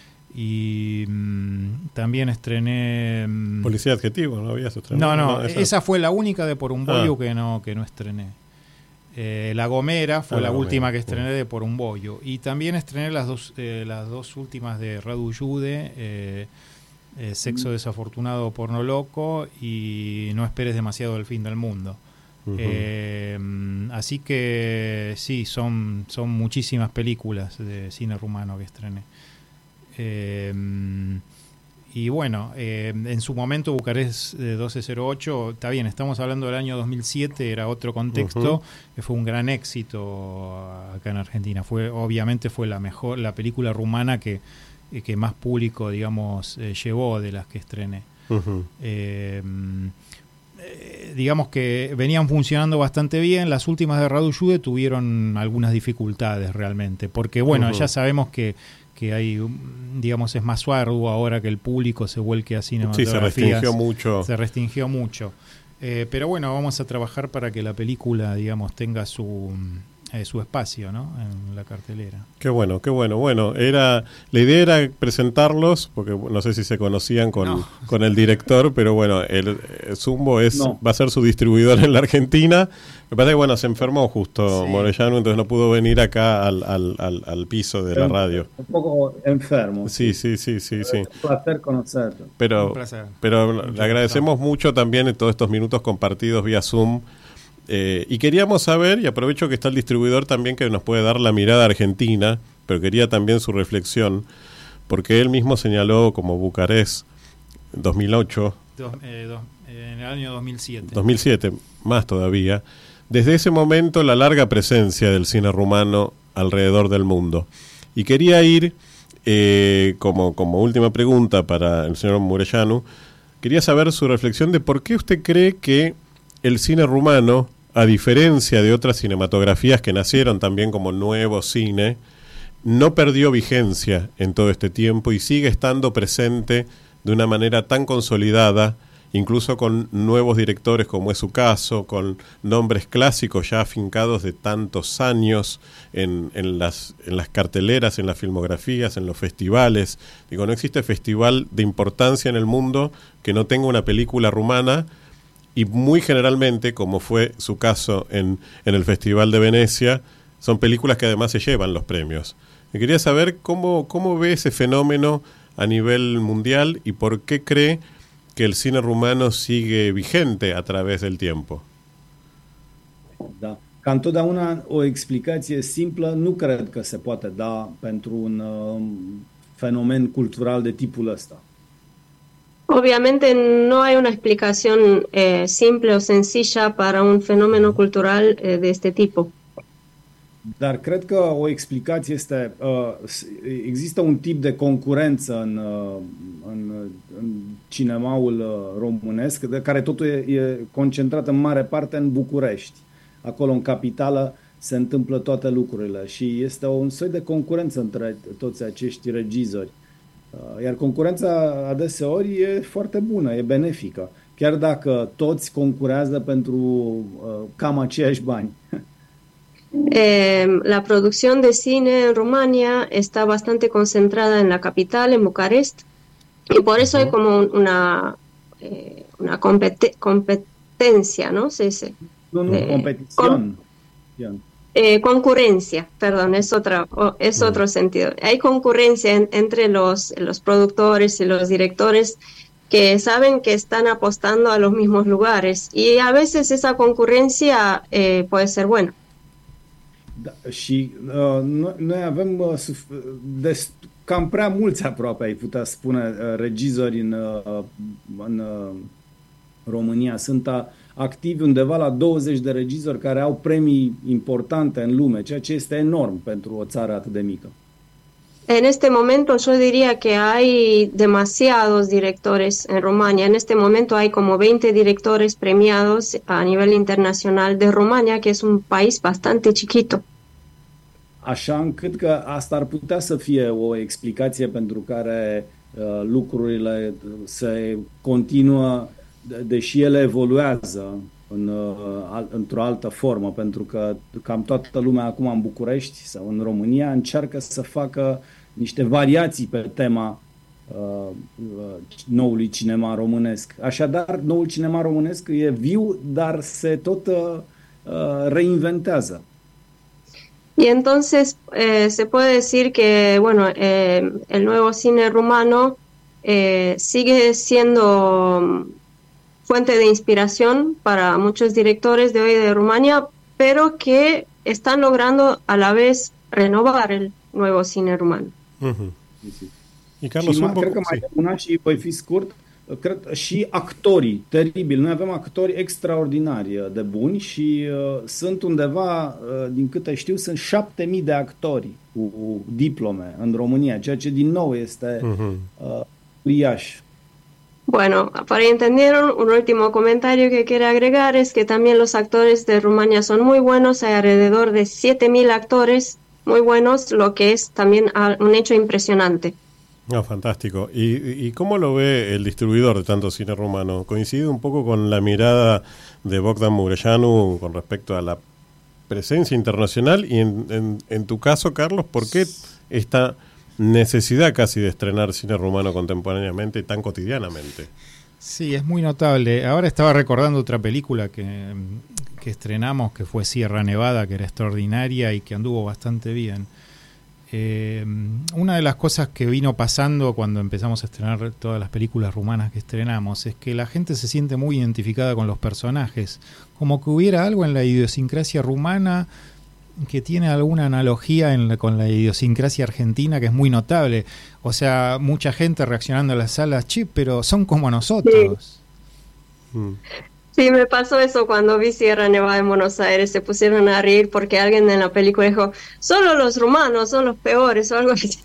y mmm, también estrené... Mmm, Policía Adjetivo, ¿no habías estrenado? No, no, no esa... esa fue la única de Porumboiu ah. que no que no estrené. Eh, la Gomera fue ah, la, la última que estrené de Porumboiu. Y también estrené las dos, eh, las dos últimas de Radu Jude, eh, eh, Sexo mm. Desafortunado, Porno Loco y No Esperes Demasiado del Fin del Mundo. Uh-huh. Eh, así que sí, son, son muchísimas películas de cine rumano que estrené. Eh, y bueno, eh, en su momento Bucarest doce cero ocho, está bien, estamos hablando del año dos mil siete, era otro contexto, uh-huh. que fue un gran éxito acá en Argentina. Fue, obviamente fue la mejor, la película rumana que, que más público, digamos, eh, llevó de las que estrené. Uh-huh. Eh, Eh, digamos que venían funcionando bastante bien. Las últimas de Radu Jude tuvieron algunas dificultades realmente, porque bueno, uh-huh. ya sabemos que, que hay, digamos, es más arduo ahora que el público se vuelque a cinematografías. Sí, se restringió mucho. Se restringió mucho. Eh, pero bueno, vamos a trabajar para que la película, digamos, tenga su... Eh, su espacio, ¿no?, en la cartelera. Qué bueno, qué bueno. Bueno, era la idea era presentarlos, porque no sé si se conocían con, no. con el director, pero bueno, el, el Zumbo es no. va a ser su distribuidor en la Argentina. Me parece que, bueno, se enfermó justo sí. Morellano, entonces no pudo venir acá al, al, al, al piso de la radio. Un poco enfermo. Sí, sí, sí, sí. sí. Es un placer conocerlo. Pero, un placer. pero le agradecemos mucho también en todos estos minutos compartidos vía Zoom. Eh, y queríamos saber, y aprovecho que está el distribuidor también que nos puede dar la mirada argentina, pero quería también su reflexión, porque él mismo señaló como Bucarest dos mil ocho, dos, eh, dos, eh, en el año dos mil siete. dos mil siete, más todavía, desde ese momento la larga presencia del cine rumano alrededor del mundo. Y quería ir, eh, como, como última pregunta para el señor Murayanu, quería saber su reflexión de por qué usted cree que el cine rumano, a diferencia de otras cinematografías que nacieron también como nuevo cine, no perdió vigencia en todo este tiempo y sigue estando presente de una manera tan consolidada, incluso con nuevos directores como es su caso, con nombres clásicos ya afincados de tantos años en, en, las, en las carteleras, en las filmografías, en los festivales. Digo, no existe festival de importancia en el mundo que no tenga una película rumana. Y muy generalmente, como fue su caso en, en el Festival de Venecia, son películas que además se llevan los premios. Me quería saber cómo, cómo ve ese fenómeno a nivel mundial y por qué cree que el cine rumano sigue vigente a través del tiempo. Da. Ca întotdeauna o explicație simplă nu cred că se poate da pentru un uh, fenomen cultural de tipul ăsta. Obviamente no hay una explicación eh, simple o sencilla para un fenómeno cultural eh, de este tipo. Dar cred că o explicație este, uh, există un tip de concurență în, uh, în, în cinemaul uh, românesc, de care totul e, e concentrat în mare parte în București. Acolo, în capitală, se întâmplă toate lucrurile și este un soi de concurență între toți acești regizori. Iar concurența adeseori e foarte bună, e benefică, chiar dacă toți concurează pentru uh, cam aceiași bani. Eh, la producción de cine en Rumania está bastante concentrada en la capital, en Bucarest, y por eso hay como un, una, eh, una compete- competencia, ¿no? Se dice. No, no, eh, competición. Con, eh, concurrencia, perdón, es, otra, es mm. otro sentido. Hay concurrencia en, entre los, los productores y los directores que saben que están apostando a los mismos lugares, y a veces esa concurrencia eh, puede ser buena. Da, și uh, noi, noi avem uh, suf- dest- cam prea mulți, aproape ai putea spune, uh, regizori în, uh, în uh, România. Sunt uh, activi undeva la douăzeci de regizori care au premii importante în lume, ceea ce este enorm pentru o țară atât de mică. En este momento yo diría que hay demasiados directores en Rumania. En este momento hay como veinte directores premiados a nivel internacional de Rumania, que es un país bastante chiquito. Așa încât că asta ar putea să fie o explicație pentru care uh, lucrurile se continuă, deși ele evoluează în, uh, într-o altă formă, pentru că cam toată lumea acum în București sau în România încearcă să facă niște variații pe tema uh, noului cinema românesc. Așadar, noul cinema românesc e viu, dar se tot uh, reinventează. Y entonces eh, se puede decir que, bueno, eh, el nuevo cine rumano eh, sigue siendo fuente de inspiración para muchos directores de hoy de Rumania, pero que están logrando a la vez renovar el nuevo cine rumano. Uh-huh. Y Carlos, și un cred poco, că mai sí. una și voi fi scurt, cred și actorii teribil. Noi avem actori extraordinari de buni și uh, sunt undeva, uh, din câte știu, sunt șapte mii de actori cu, cu diplome în România, ceea ce din nou este uh-huh. uh, uriaș. Bueno, para que entendieron, un último comentario que quiero agregar es que también los actores de Rumania son muy buenos, hay alrededor de siete mil actores muy buenos, lo que es también un hecho impresionante. No, fantástico. ¿Y, ¿Y cómo lo ve el distribuidor de tanto cine rumano? ¿Coincide un poco con la mirada de Bogdan Mureșanu con respecto a la presencia internacional? Y en, en, en tu caso, Carlos, ¿por qué esta necesidad casi de estrenar cine rumano contemporáneamente tan cotidianamente? Sí, es muy notable. Ahora estaba recordando otra película que, que estrenamos, que fue Sierra Nevada, que era extraordinaria y que anduvo bastante bien. Eh, una de las cosas que vino pasando cuando empezamos a estrenar todas las películas rumanas que estrenamos es que la gente se siente muy identificada con los personajes, como que hubiera algo en la idiosincrasia rumana que tiene alguna analogía en la, con la idiosincrasia argentina, que es muy notable. O sea, mucha gente reaccionando a las salas, che, pero son como nosotros. Sí. Mm. Sí, me pasó eso cuando vi Sierra Nevada en Buenos Aires. Se pusieron a reír porque alguien en la película dijo, solo los rumanos son los peores o algo así.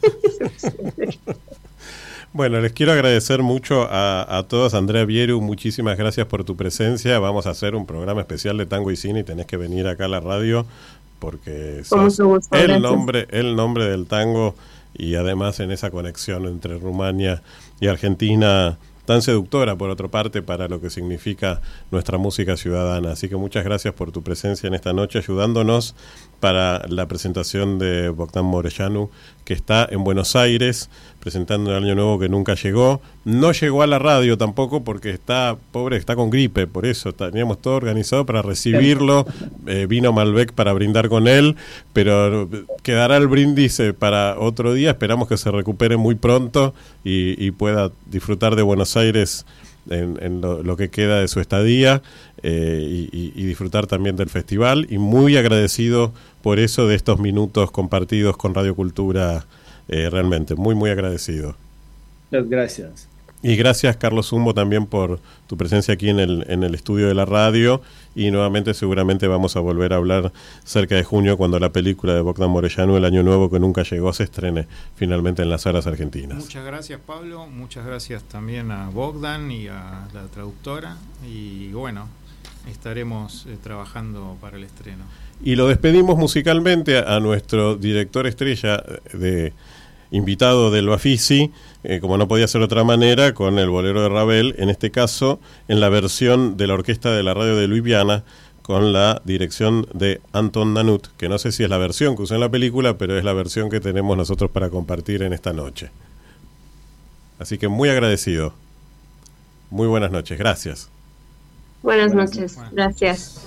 Bueno, les quiero agradecer mucho a, a todos. Andrea Bieru, muchísimas gracias por tu presencia. Vamos a hacer un programa especial de tango y cine y tenés que venir acá a la radio porque sos el nombre, el nombre del tango y además en esa conexión entre Rumania y Argentina tan seductora, por otra parte, para lo que significa nuestra música ciudadana. Así que muchas gracias por tu presencia en esta noche, ayudándonos para la presentación de Bogdan Mureșanu, que está en Buenos Aires, presentando el Año Nuevo que nunca llegó. No llegó a la radio tampoco porque está, pobre, está con gripe, por eso teníamos todo organizado para recibirlo. Eh, vino Malbec para brindar con él, pero quedará el brindis para otro día. Esperamos que se recupere muy pronto y, y pueda disfrutar de Buenos Aires en, en lo, lo que queda de su estadía eh, y, y disfrutar también del festival, y muy agradecido por eso de estos minutos compartidos con Radio Cultura, eh, realmente muy muy agradecido. Muchas gracias. Y gracias, Carlos Zumbo, también por tu presencia aquí en el, en el estudio de la radio, y nuevamente seguramente vamos a volver a hablar cerca de junio cuando la película de Bogdan Mureșanu, El Año Nuevo que nunca llegó, se estrene finalmente en las salas argentinas. Muchas gracias, Pablo, muchas gracias también a Bogdan y a la traductora, y bueno, estaremos eh, trabajando para el estreno. Y lo despedimos musicalmente a, a nuestro director estrella de invitado del Bafisi, eh, como no podía ser de otra manera, con el bolero de Ravel, en este caso en la versión de la orquesta de la radio de Luis Viana, con la dirección de Anton Nanut, que no sé si es la versión que usó en la película, pero es la versión que tenemos nosotros para compartir en esta noche. Así que muy agradecido. Muy buenas noches, gracias. Buenas noches, gracias.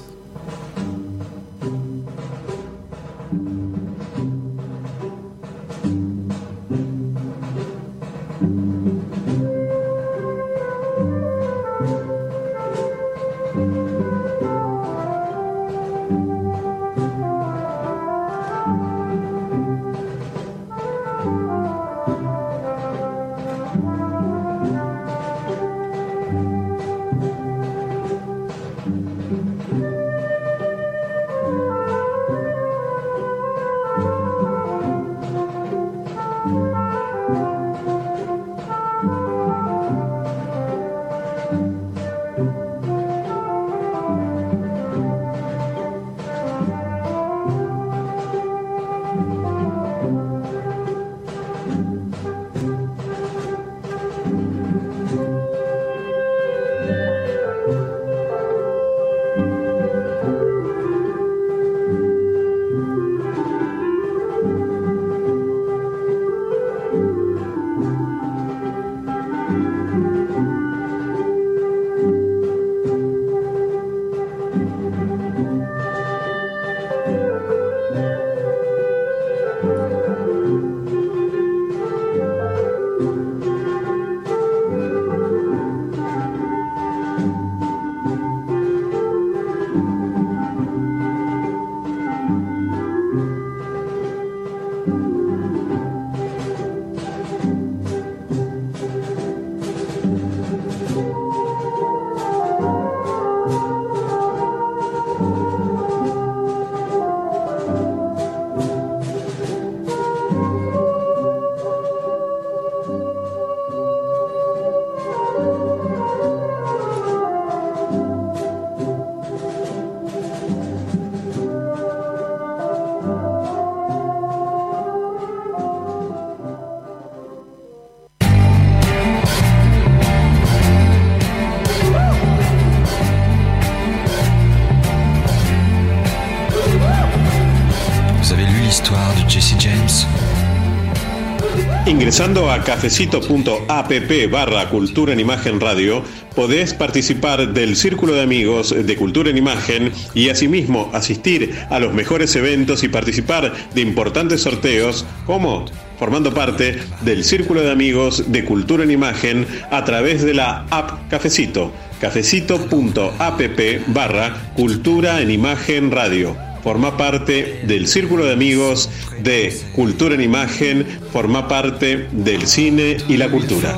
Ingresando a cafecito punto app barra Cultura en Imagen Radio, podés participar del Círculo de Amigos de Cultura en Imagen y asimismo asistir a los mejores eventos y participar de importantes sorteos, como formando parte del Círculo de Amigos de Cultura en Imagen a través de la app Cafecito, cafecito punto app barra Cultura en Imagen Radio. Forma parte del Círculo de Amigos de Cultura en Imagen, forma parte del cine y la cultura.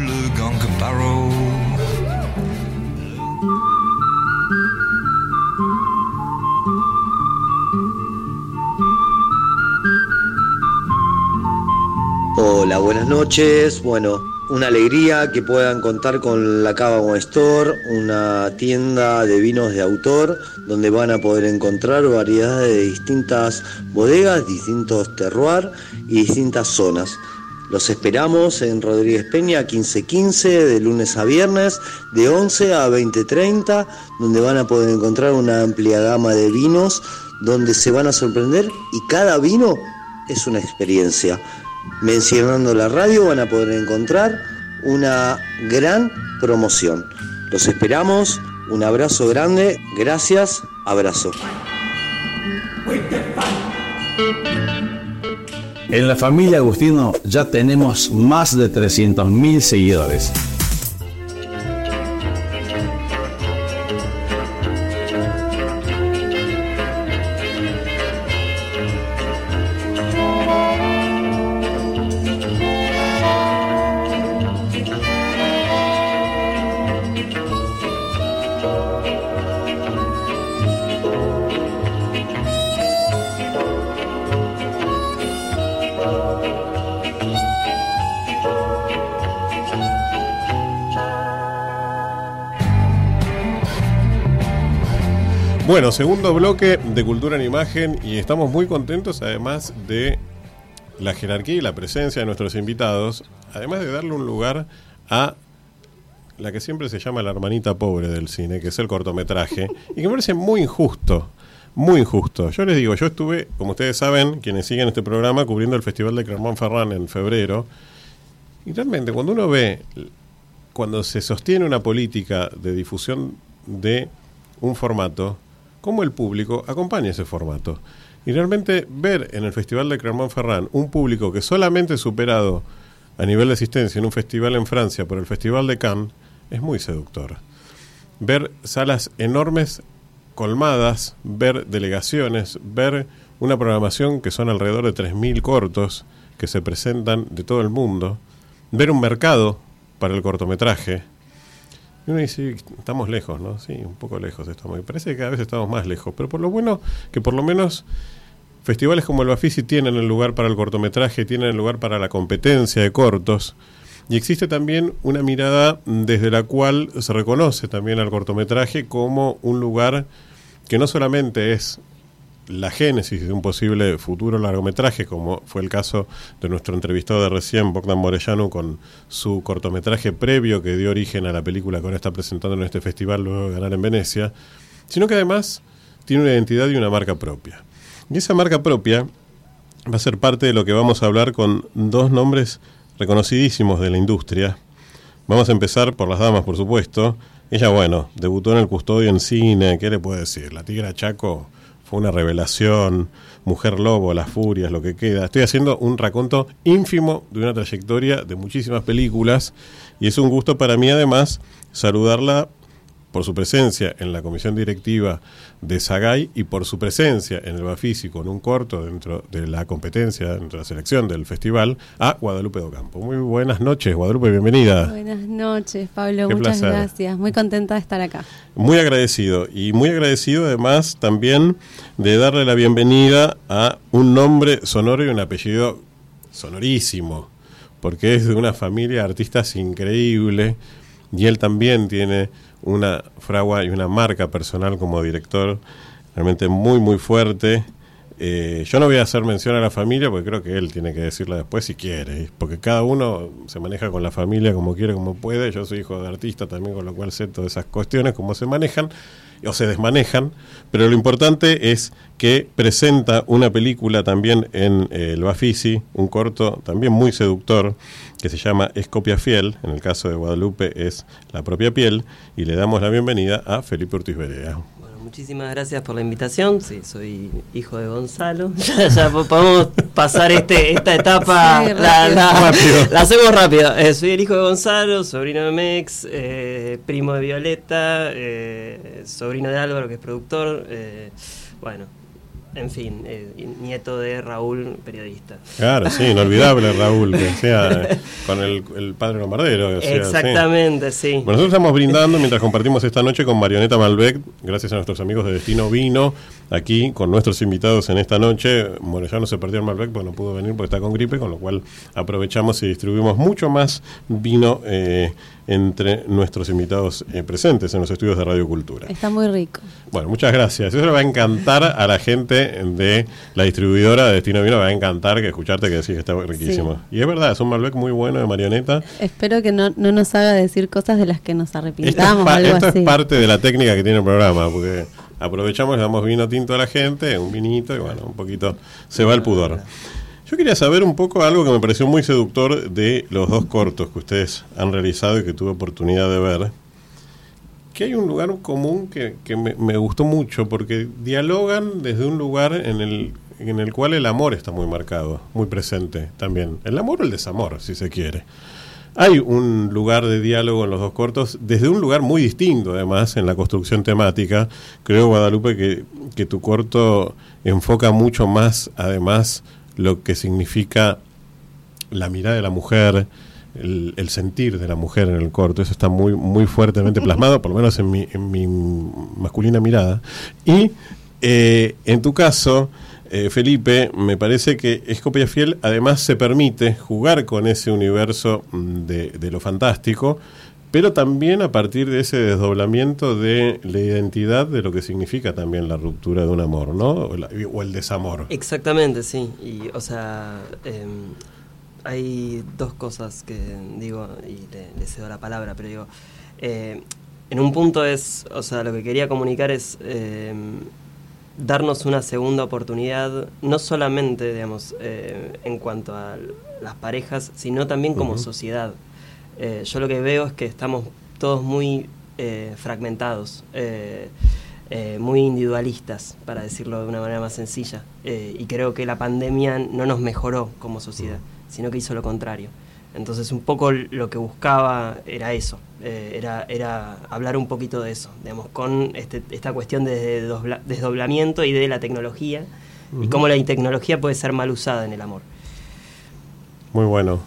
Hola, buenas noches. Bueno, una alegría que puedan contar con la Cava Wine Store, una tienda de vinos de autor donde van a poder encontrar variedades de distintas bodegas, distintos terroirs y distintas zonas. Los esperamos en Rodríguez Peña quince quince, de lunes a viernes, de once a veinte treinta, donde van a poder encontrar una amplia gama de vinos, donde se van a sorprender y cada vino es una experiencia. Mencionando la radio van a poder encontrar una gran promoción. Los esperamos, un abrazo grande, gracias, abrazo. En la familia Agustino ya tenemos más de trescientos mil seguidores. Bueno, segundo bloque de Cultura en Imagen y estamos muy contentos además de la jerarquía y la presencia de nuestros invitados, además de darle un lugar a la que siempre se llama la hermanita pobre del cine, que es el cortometraje, y que me parece muy injusto, muy injusto. Yo les digo, yo estuve, como ustedes saben, quienes siguen este programa, cubriendo el Festival de Clermont-Ferrand en febrero, y realmente cuando uno ve, cuando se sostiene una política de difusión de un formato, cómo el público acompaña ese formato. Y realmente ver en el Festival de Clermont-Ferrand un público que solamente es superado a nivel de asistencia en un festival en Francia por el Festival de Cannes es muy seductor. Ver salas enormes colmadas, ver delegaciones, ver una programación que son alrededor de tres mil cortos que se presentan de todo el mundo, ver un mercado para el cortometraje. Y uno dice, estamos lejos, ¿no? Sí, un poco lejos estamos. Me parece que cada vez estamos más lejos. Pero por lo bueno, que por lo menos festivales como el Bafisi tienen el lugar para el cortometraje, tienen el lugar para la competencia de cortos. Y existe también una mirada desde la cual se reconoce también al cortometraje como un lugar que no solamente es la génesis de un posible futuro largometraje, como fue el caso de nuestro entrevistado de recién, Bogdan Morellanu, con su cortometraje previo que dio origen a la película que ahora está presentando en este festival luego de ganar en Venecia, sino que además tiene una identidad y una marca propia. Y esa marca propia va a ser parte de lo que vamos a hablar con dos nombres reconocidísimos de la industria. Vamos a empezar por las damas, por supuesto. Ella, bueno, debutó en El Custodio en cine, ¿qué le puedo decir? La Tigra Chaco fue una revelación, Mujer Lobo, Las Furias, lo que queda. Estoy haciendo un raconto ínfimo de una trayectoria de muchísimas películas y es un gusto para mí además saludarla por su presencia en la comisión directiva de Sagay y por su presencia en el Bafisi con un corto dentro de la competencia, dentro de la selección del festival, a Guadalupe Docampo. Muy buenas noches, Guadalupe, bienvenida. Buenas noches, Pablo, Qué muchas placer. gracias. Muy contenta de estar acá. Muy agradecido, y muy agradecido además también de darle la bienvenida a un nombre sonoro y un apellido sonorísimo, porque es de una familia de artistas increíble, y él también tiene una fragua y una marca personal como director realmente muy muy fuerte. Eh, yo no voy a hacer mención a la familia porque creo que él tiene que decirla después si quiere, porque cada uno se maneja con la familia como quiere, como puede. Yo soy hijo de artista también, con lo cual sé todas esas cuestiones, cómo se manejan o se desmanejan, pero lo importante es que presenta una película también en eh, el Bafisi, un corto también muy seductor, que se llama Es Copia Fiel, en el caso de Guadalupe es La Propia Piel, y le damos la bienvenida a Felipe Ortiz Berea. Bueno, muchísimas gracias por la invitación. Sí, soy hijo de Gonzalo. ya, ya podemos pasar este esta etapa, sí, la, la, rápido. la hacemos rápido. Eh, soy el hijo de Gonzalo, sobrino de Mex, eh, primo de Violeta, eh, sobrino de Álvaro, que es productor, eh, bueno, en fin, eh, nieto de Raúl, periodista. Claro, sí, inolvidable Raúl, que sea con el, el padre Lombardero. O sea, exactamente, sí. sí. Bueno, nosotros estamos brindando mientras compartimos esta noche con Marioneta Malbec, gracias a nuestros amigos de Destino Vino, aquí con nuestros invitados en esta noche. Bueno, ya no se perdió el Malbec porque no pudo venir porque está con gripe, con lo cual aprovechamos y distribuimos mucho más vino eh, entre nuestros invitados eh, presentes en los estudios de Radio Cultura. Está muy rico. Bueno, muchas gracias. Eso le va a encantar a la gente de la distribuidora de Destino Vino, va a encantar que escucharte que decís que está riquísimo. Sí. Y es verdad, es un Malbec muy bueno de Marioneta. Espero que no, no nos haga decir cosas de las que nos arrepintamos. Esto, es, algo esto así. es parte de la técnica que tiene el programa, porque aprovechamos, le damos vino tinto a la gente, un vinito, y bueno, un poquito se va el pudor. Yo quería saber un poco algo que me pareció muy seductor de los dos cortos que ustedes han realizado y que tuve oportunidad de ver, que hay un lugar común que, que me, me gustó mucho, porque dialogan desde un lugar en el, en el cual el amor está muy marcado, muy presente también. El amor o el desamor, si se quiere. Hay un lugar de diálogo en los dos cortos, desde un lugar muy distinto además en la construcción temática. Creo, Guadalupe, que, que tu corto enfoca mucho más además lo que significa la mirada de la mujer, el, el sentir de la mujer en el corto. Eso está muy muy fuertemente plasmado, por lo menos en mi, en mi masculina mirada. Y eh, en tu caso, eh, Felipe, me parece que Es Copia Fiel además se permite jugar con ese universo de, de lo fantástico, pero también a partir de ese desdoblamiento de la identidad de lo que significa también la ruptura de un amor, ¿no? O, la, o el desamor. Exactamente, sí. Y, o sea, eh, hay dos cosas que digo, y le, le cedo la palabra, pero digo, eh, en un punto es, o sea, lo que quería comunicar es eh, darnos una segunda oportunidad, no solamente, digamos, eh, en cuanto a las parejas, sino también como uh-huh. sociedad. Eh, yo lo que veo es que estamos todos muy eh, fragmentados, eh, eh, muy individualistas, para decirlo de una manera más sencilla. Eh, y creo que la pandemia no nos mejoró como sociedad, sino que hizo lo contrario. Entonces un poco lo que buscaba era eso, eh, era, era hablar un poquito de eso, digamos, con este, esta cuestión de desdobla, desdoblamiento y de la tecnología, uh-huh. y cómo la tecnología puede ser mal usada en el amor. Muy bueno.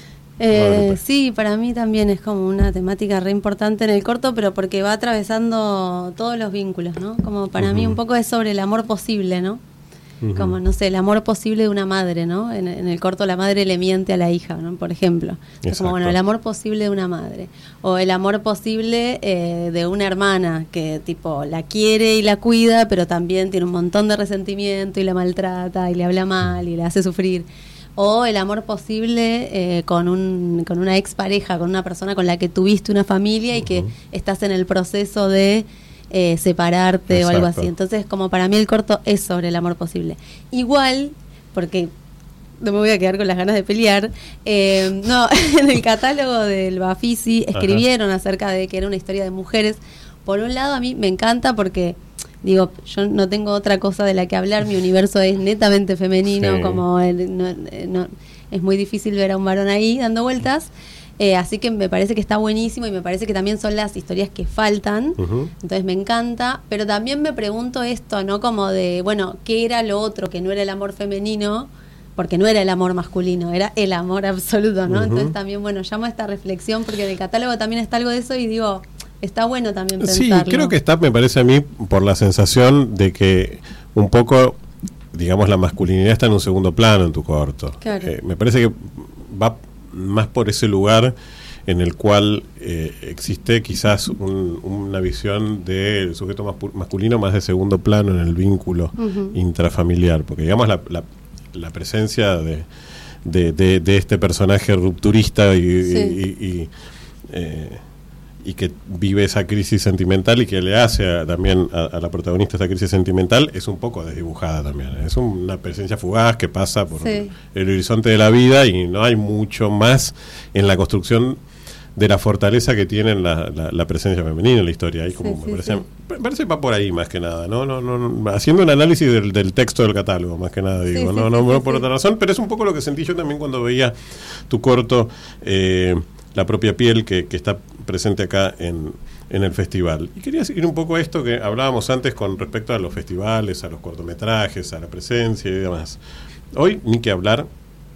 Eh, sí, para mí también es como una temática re importante en el corto, pero porque va atravesando todos los vínculos, ¿no? Como para uh-huh. mí un poco es sobre el amor posible, ¿no? Uh-huh. Como, no sé, el amor posible de una madre, ¿no? En, en el corto la madre le miente a la hija, ¿no? Por ejemplo. Es como, bueno, el amor posible de una madre. O el amor posible eh, de una hermana que, tipo, la quiere y la cuida, pero también tiene un montón de resentimiento y la maltrata y le habla mal y la hace sufrir. O el amor posible eh, con un con una expareja, con una persona con la que tuviste una familia y uh-huh. que estás en el proceso de eh, separarte. Exacto. O algo así. Entonces, como para mí el corto es sobre el amor posible. Igual, porque no me voy a quedar con las ganas de pelear, eh, no, en el catálogo del Bafisi escribieron Ajá. acerca de que era una historia de mujeres. Por un lado, a mí me encanta porque... Digo, yo no tengo otra cosa de la que hablar, mi universo es netamente femenino, sí. como el, no, no, es muy difícil ver a un varón ahí dando vueltas, eh, así que me parece que está buenísimo y me parece que también son las historias que faltan, uh-huh. entonces me encanta, pero también me pregunto esto, ¿no? Como de, bueno, ¿qué era lo otro que no era el amor femenino? Porque no era el amor masculino, era el amor absoluto, ¿no? Uh-huh. Entonces también, bueno, llamo a esta reflexión porque en el catálogo también está algo de eso y digo... Está bueno también pensarlo. Sí, creo que está, me parece a mí, por la sensación de que un poco, digamos, la masculinidad está en un segundo plano en tu corto. Claro. Eh, me parece que va más por ese lugar en el cual eh, existe quizás un, una visión del sujeto mas- masculino más de segundo plano en el vínculo uh-huh. intrafamiliar. Porque, digamos, la, la, la presencia de, de, de, de este personaje rupturista y... Sí. y, y, y eh, y que vive esa crisis sentimental y que le hace a, también a, a la protagonista esa crisis sentimental, es un poco desdibujada también. Es una presencia fugaz que pasa por sí. el horizonte de la vida y no hay mucho más en la construcción de la fortaleza que tiene la, la, la presencia femenina en la historia. Ahí como sí, me, sí, parece, sí. me parece que va por ahí más que nada, ¿no? no, no, no haciendo un análisis del, del texto del catálogo, más que nada, digo, sí, no, sí, no, sí, no sí, por sí. otra razón, pero es un poco lo que sentí yo también cuando veía tu corto, eh, La propia piel, que, que está presente acá en, en el festival. Y quería seguir un poco esto que hablábamos antes con respecto a los festivales, a los cortometrajes, a la presencia y demás. Hoy, ni que hablar,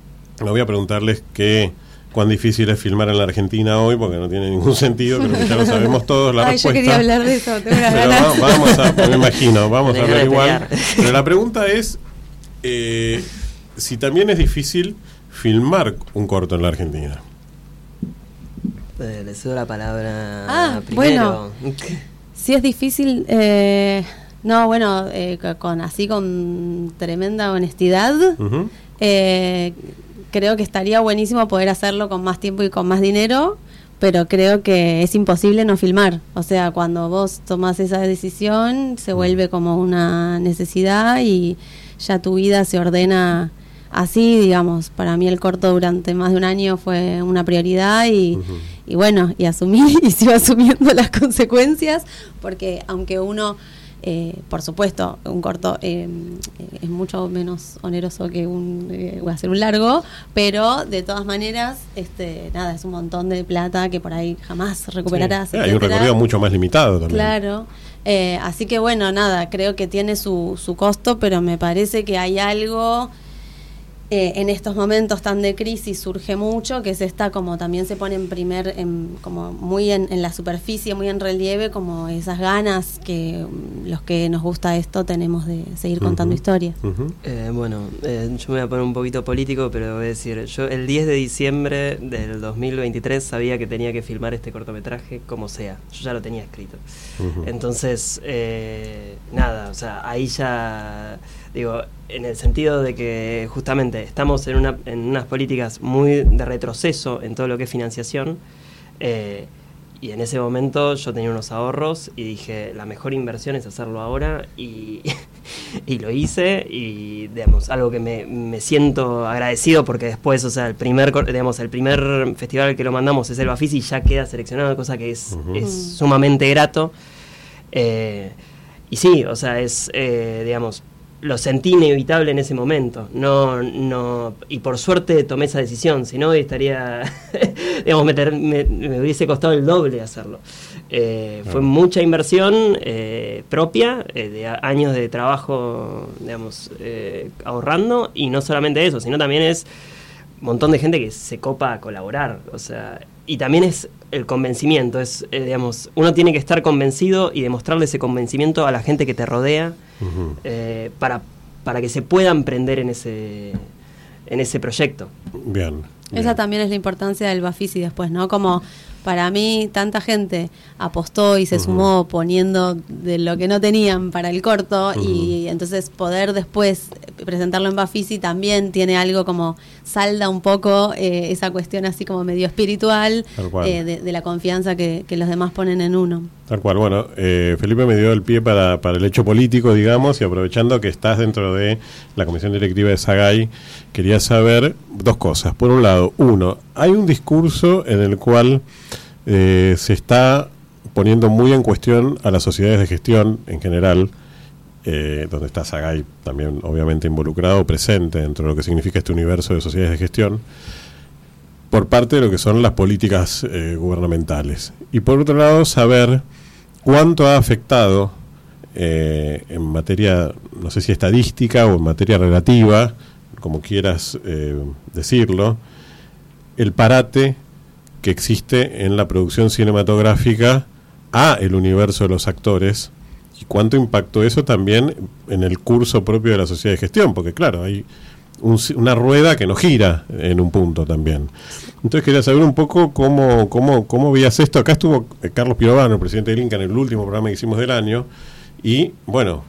me voy a preguntarles qué, cuán difícil es filmar en la Argentina hoy, porque no tiene ningún sentido, creo que ya lo sabemos todos, la Ay, respuesta. Yo quería hablar de eso, tengo una Pero ganas. vamos, vamos a, me imagino, vamos a hablar igual. Pero la pregunta es, eh, si también es difícil filmar un corto en la Argentina. Eh, le cedo la palabra ah, primero. Bueno, si es difícil, eh, no, bueno, eh, con así con tremenda honestidad, uh-huh. eh, creo que estaría buenísimo poder hacerlo con más tiempo y con más dinero, pero creo que es imposible no filmar. O sea, cuando vos tomás esa decisión, se vuelve como una necesidad y ya tu vida se ordena así, digamos. Para mí el corto durante más de un año fue una prioridad y, uh-huh. y bueno, y asumí y sigo asumiendo las consecuencias, porque aunque uno, eh, por supuesto, un corto eh, es mucho menos oneroso que un eh, hacer un largo, pero de todas maneras, este, nada, es un montón de plata que por ahí jamás recuperarás. Sí. Hay un recorrido mucho más limitado también. Claro. Eh, así que bueno, nada, creo que tiene su, su costo, pero me parece que hay algo eh, en estos momentos tan de crisis surge mucho, que es esta, como también se pone en primer, en, como muy en, en la superficie, muy en relieve, como esas ganas que los que nos gusta esto tenemos de seguir contando uh-huh. historias. Uh-huh. Eh, bueno, eh, yo me voy a poner un poquito político, pero voy a decir, yo el diez de diciembre del dos mil veintitrés sabía que tenía que filmar este cortometraje como sea, yo ya lo tenía escrito. Uh-huh. Entonces, eh, nada, o sea, ahí ya, digo, en el sentido de que justamente estamos en, una, en unas políticas muy de retroceso en todo lo que es financiación, eh, y en ese momento yo tenía unos ahorros y dije, la mejor inversión es hacerlo ahora, y, y lo hice, y digamos, algo que me, me siento agradecido porque después, o sea, el primer, digamos, el primer festival que lo mandamos es el Bafisi y ya queda seleccionado, cosa que es, uh-huh. es sumamente grato. Eh, y sí, o sea, es, eh, digamos, lo sentí inevitable en ese momento, no, no, y por suerte tomé esa decisión, si no estaría, digamos, meter, me, me hubiese costado el doble hacerlo. Eh, claro. Fue mucha inversión eh, propia, eh, de a, años de trabajo, digamos, eh, ahorrando, y no solamente eso, sino también es un montón de gente que se copa a colaborar, o sea, y también es el convencimiento, es, eh, digamos, uno tiene que estar convencido y demostrarle ese convencimiento a la gente que te rodea, uh-huh. eh, para, para que se pueda emprender en ese, en ese proyecto. Bien, bien. Esa también es la importancia del Bafisi después, ¿no? Como para mí tanta gente apostó y se uh-huh. sumó poniendo de lo que no tenían para el corto, uh-huh. y entonces poder después presentarlo en Bafisi también tiene algo como salda un poco eh, esa cuestión así como medio espiritual eh, de, de la confianza que, que los demás ponen en uno. Tal cual. Bueno, eh, Felipe me dio el pie para, para el hecho político, digamos, y aprovechando que estás dentro de la comisión directiva de Sagay, quería saber dos cosas. Por un lado, uno, hay un discurso en el cual eh, se está poniendo muy en cuestión a las sociedades de gestión en general, eh, donde está Sagay también obviamente involucrado, presente dentro de lo que significa este universo de sociedades de gestión, por parte de lo que son las políticas eh, gubernamentales. Y por otro lado, saber cuánto ha afectado eh, en materia, no sé si estadística o en materia relativa, como quieras eh, decirlo, el parate que existe en la producción cinematográfica a el universo de los actores, y cuánto impactó eso también en el curso propio de la sociedad de gestión, porque claro, hay un, una rueda que no gira en un punto también. Entonces quería saber un poco cómo, cómo, cómo veías esto. Acá estuvo Carlos Pirovano, el presidente del Inca, en el último programa que hicimos del año, y bueno,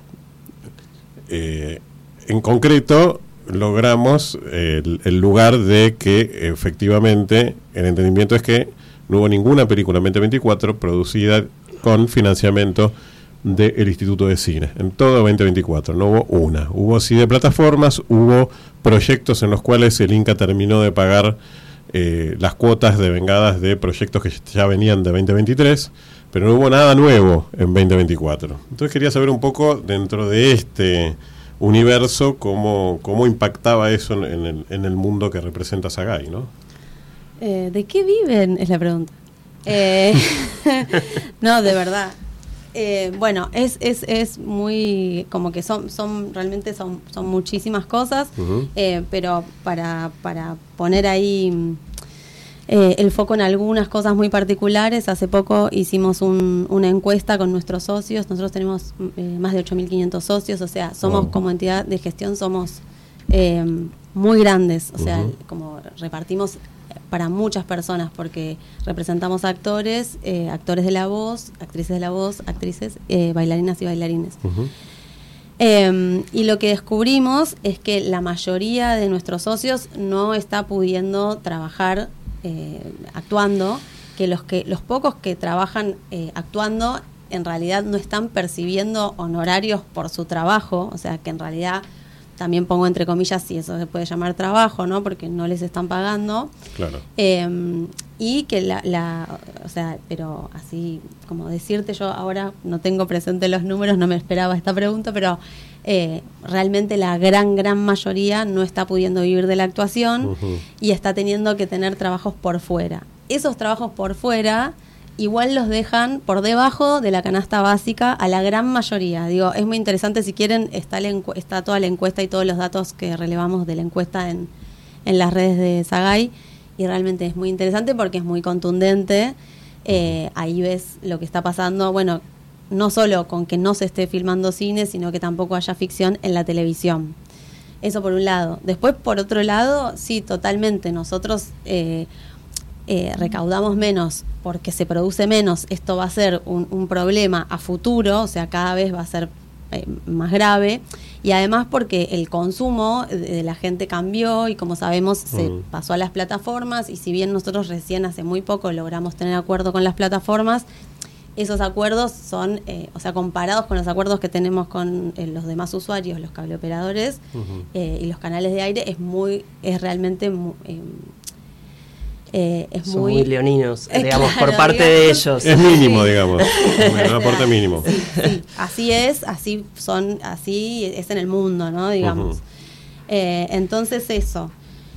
eh, en concreto logramos el, el lugar de que efectivamente el entendimiento es que no hubo ninguna película en veinte veinticuatro producida con financiamiento del Instituto de Cine, en todo veinte veinticuatro, no hubo una. Hubo sí de plataformas, hubo proyectos en los cuales el Inca terminó de pagar eh, las cuotas devengadas de proyectos que ya venían de veinte veintitrés, pero no hubo nada nuevo en veinte veinticuatro. Entonces quería saber un poco, dentro de este universo, cómo, cómo impactaba eso en, en, el, en el mundo que representa Sagay, ¿no? Eh, ¿De qué viven? Es la pregunta. Eh, no, de verdad. Eh, bueno, es, es, es muy, como que son, son realmente son, son muchísimas cosas, uh-huh. eh, pero para, para poner ahí eh, el foco en algunas cosas muy particulares, hace poco hicimos un, una encuesta con nuestros socios. Nosotros tenemos eh, más de ocho mil quinientos socios, o sea, somos wow. como entidad de gestión, somos eh, muy grandes, o sea, uh-huh. como repartimos para muchas personas, porque representamos actores, eh, actores de la voz, actrices de la voz, actrices, eh, bailarinas y bailarines. Uh-huh. Eh, y lo que descubrimos es que la mayoría de nuestros socios no está pudiendo trabajar eh, actuando, que los que los pocos que trabajan eh, actuando en realidad no están percibiendo honorarios por su trabajo, o sea que en realidad, también pongo entre comillas si eso se puede llamar trabajo, ¿no? Porque no les están pagando. Claro. Eh, y que la, la, o sea, pero así como decirte, yo ahora no tengo presente los números, no me esperaba esta pregunta, pero eh, realmente la gran, gran mayoría no está pudiendo vivir de la actuación uh-huh. y está teniendo que tener trabajos por fuera. Esos trabajos por fuera igual los dejan por debajo de la canasta básica a la gran mayoría. Digo, es muy interesante, si quieren, está, la encu- está toda la encuesta y todos los datos que relevamos de la encuesta en, en las redes de Sagay, y realmente es muy interesante porque es muy contundente. Eh, ahí ves lo que está pasando, bueno, no solo con que no se esté filmando cine, sino que tampoco haya ficción en la televisión. Eso por un lado. Después, por otro lado, sí, totalmente, nosotros eh, eh, recaudamos menos porque se produce menos. Esto va a ser un, un problema a futuro, o sea, cada vez va a ser eh, más grave, y además porque el consumo de, de la gente cambió y, como sabemos, se uh-huh. pasó a las plataformas, y si bien nosotros recién hace muy poco logramos tener acuerdo con las plataformas, esos acuerdos son, eh, o sea, comparados con los acuerdos que tenemos con eh, los demás usuarios, los cableoperadores uh-huh. eh, y los canales de aire, es muy, es realmente muy, eh, eh, es son muy, muy leoninos, eh, digamos, claro, por parte digamos, de ellos. Es mínimo, digamos, un aporte mínimo. Sí, sí, así es, así son, así es en el mundo, ¿no? Digamos. Uh-huh. Eh, entonces eso.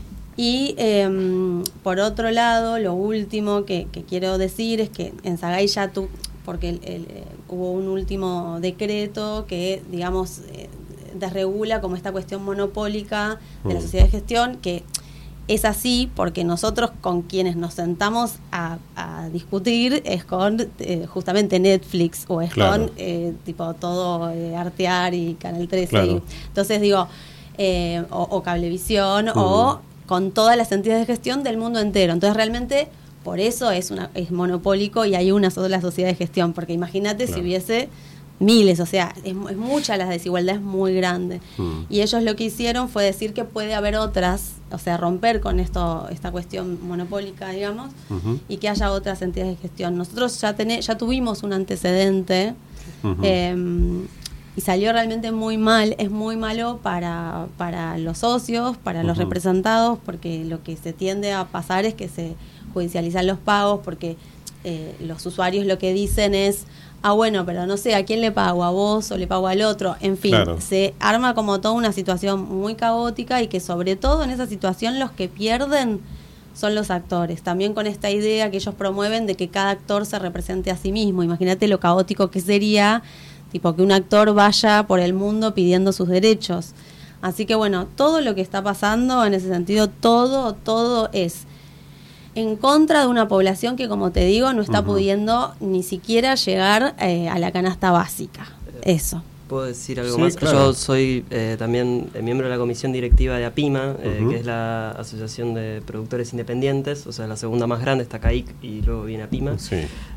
Y eh, por otro lado, lo último que, que quiero decir es que en Sagay ya tú, porque el, el, eh, hubo un último decreto que, digamos, eh, desregula como esta cuestión monopólica de uh-huh. la sociedad de gestión, que es así porque nosotros con quienes nos sentamos a, a discutir es con eh, justamente Netflix, o es claro. con eh, tipo todo eh, Artear y Canal trece. Claro. Y, entonces digo, eh, o, o Cablevisión, uh-huh. o con todas las entidades de gestión del mundo entero. Entonces realmente por eso es una es monopólico y hay una sola sociedad de gestión, porque imagínate claro. si hubiese miles, o sea, es, es mucha, la desigualdad es muy grande. Mm. Y ellos lo que hicieron fue decir que puede haber otras, o sea, romper con esto esta cuestión monopólica, digamos, uh-huh. y que haya otras entidades de gestión. Nosotros ya tené, ya tuvimos un antecedente uh-huh. eh, y salió realmente muy mal. Es muy malo para, para los socios, para uh-huh. los representados, porque lo que se tiende a pasar es que se judicializan los pagos, porque eh, los usuarios lo que dicen es: ah, bueno, pero no sé, ¿a quién le pago? ¿A vos o le pago al otro? En fin, claro. se arma como toda una situación muy caótica, y que sobre todo en esa situación los que pierden son los actores. También con esta idea que ellos promueven de que cada actor se represente a sí mismo. Imagínate lo caótico que sería, tipo, que un actor vaya por el mundo pidiendo sus derechos. Así que bueno, todo lo que está pasando en ese sentido, todo, todo es en contra de una población que, como te digo, no está uh-huh. pudiendo ni siquiera llegar eh, a la canasta básica. Eso. ¿Puedo decir algo sí, más? Claro. Yo soy eh, también miembro de la comisión directiva de APIMA, eh, uh-huh. que es la Asociación de Productores Independientes, o sea, la segunda más grande, está C A I C y luego viene APIMA. Sí.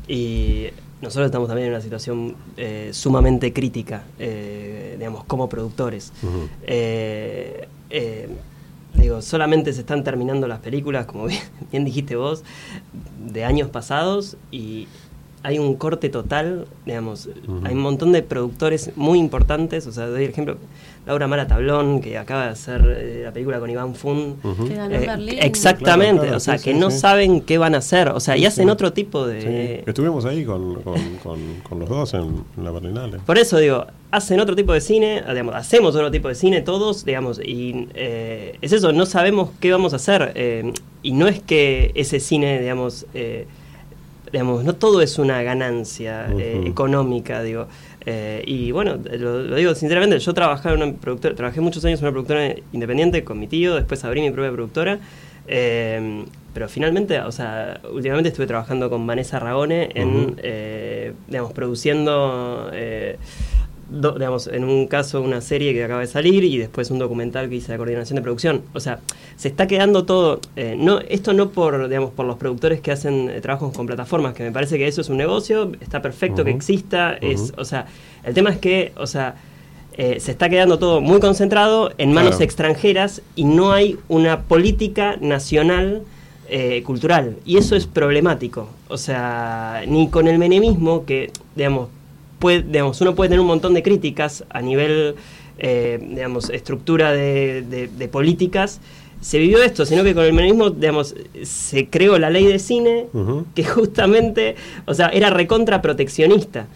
Y nosotros estamos también en una situación eh, sumamente crítica, eh, digamos, como productores. Uh-huh. Eh, eh, Digo, solamente se están terminando las películas, como bien, bien dijiste vos, de años pasados, y hay un corte total, digamos, uh-huh. hay un montón de productores muy importantes. O sea, doy el ejemplo, Laura Mara Tablón, que acaba de hacer eh, la película con Iván Fun. Uh-huh. Que ganó en eh, Berlín. Exactamente, claro, claro, o sea, sí, que sí, no sí. saben qué van a hacer, o sea, sí, y hacen sí. otro tipo de... Sí. Estuvimos ahí con, con, con, con los dos en, en la Berlinale. Por eso digo, hacen otro tipo de cine, digamos, hacemos otro tipo de cine todos, digamos, y eh, es eso, no sabemos qué vamos a hacer, eh, y no es que ese cine, digamos, eh, digamos, no todo es una ganancia uh-huh. eh, económica, digo, eh, y bueno, lo, lo digo sinceramente, yo trabajé en una productora, trabajé muchos años en una productora independiente con mi tío, después abrí mi propia productora, eh, pero finalmente, o sea, últimamente estuve trabajando con Vanessa Ragone en, uh-huh. eh, digamos, produciendo... Eh, Do, digamos, en un caso una serie que acaba de salir, y después un documental que hice de coordinación de producción. O sea, se está quedando todo, eh, no esto no por, digamos, por los productores que hacen eh, trabajos con plataformas, que me parece que eso es un negocio, está perfecto uh-huh. que exista, uh-huh. es, o sea, el tema es que, o sea, eh, se está quedando todo muy concentrado en manos claro. extranjeras, y no hay una política nacional eh, cultural, y eso es problemático. O sea, ni con el menemismo, que, digamos, Puede, digamos, uno puede tener un montón de críticas a nivel, eh, digamos, estructura de, de, de políticas, se vivió esto, sino que con el menemismo, digamos, se creó la ley de cine, uh-huh. que justamente, o sea, era recontra proteccionista.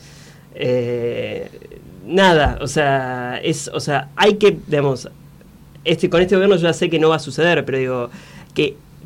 Eh, nada, o sea, es, o sea, hay que, digamos, este, con este gobierno yo ya sé que no va a suceder, pero digo, que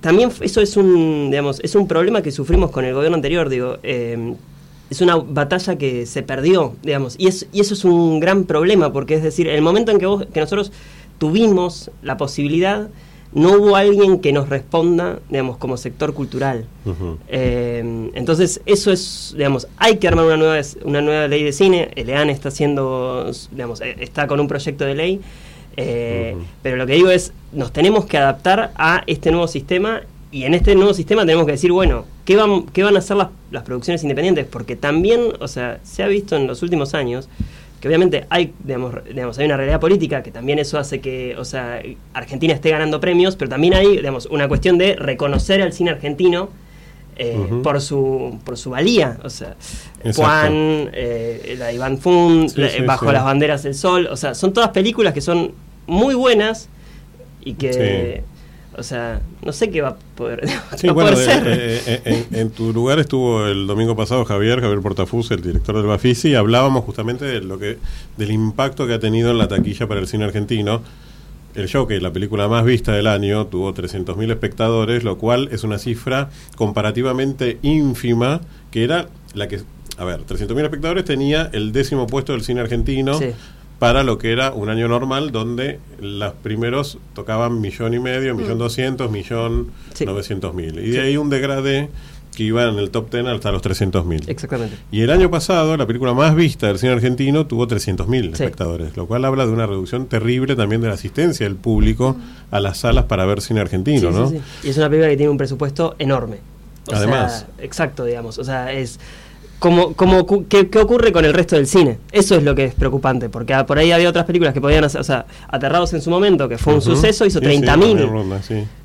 también eso es un, digamos, es un problema que sufrimos con el gobierno anterior, digo, eh, es una batalla que se perdió, digamos, y, es, y eso es un gran problema, porque es decir, en el momento en que, vos, que nosotros tuvimos la posibilidad, no hubo alguien que nos responda, digamos, como sector cultural. Uh-huh. Eh, entonces, eso es, digamos, hay que armar una nueva, una nueva ley de cine. El E A N está haciendo, digamos, está con un proyecto de ley, eh, uh-huh. pero lo que digo es, nos tenemos que adaptar a este nuevo sistema, y en este nuevo sistema tenemos que decir, bueno, ¿qué van, qué van a hacer las, las producciones independientes? Porque también, o sea, se ha visto en los últimos años que obviamente hay, digamos, digamos, hay una realidad política que también eso hace que, o sea, Argentina esté ganando premios, pero también hay, digamos, una cuestión de reconocer al cine argentino eh, uh-huh. por su por su valía, o sea, Exacto. Juan, eh, la Iván Fun, sí, sí, Bajo sí. las banderas del sol, o sea, son todas películas que son muy buenas y que... Sí. O sea, no sé qué va a poder, sí, va bueno, a poder ser. Eh, eh, en, en tu lugar estuvo el domingo pasado Javier, Javier Portafus, el director del Bafisi, y hablábamos justamente de lo que, del impacto que ha tenido en la taquilla para el cine argentino. El Jockey, la película más vista del año, tuvo trescientos mil espectadores, lo cual es una cifra comparativamente ínfima, que era la que, a ver, trescientos mil espectadores tenía el décimo puesto del cine argentino. Sí. Para lo que era un año normal, donde los primeros tocaban millón y medio, millón doscientos, millón novecientos mil. Y de ahí un degradé que iba en el top ten hasta los trescientos mil. Exactamente. Y el año pasado, la película más vista del cine argentino tuvo trescientos mil sí. espectadores, lo cual habla de una reducción terrible también de la asistencia del público a las salas para ver cine argentino, sí, ¿no? Sí, sí. Y es una película que tiene un presupuesto enorme. O Además. Sea, exacto, digamos. O sea, es... Como, como, ¿qué, ¿Qué ocurre con el resto del cine? Eso es lo que es preocupante, porque por ahí había otras películas que podían hacer, o sea, Aterrados en su momento, que fue un uh-huh. suceso, hizo sí, treinta mil. Sí, sí.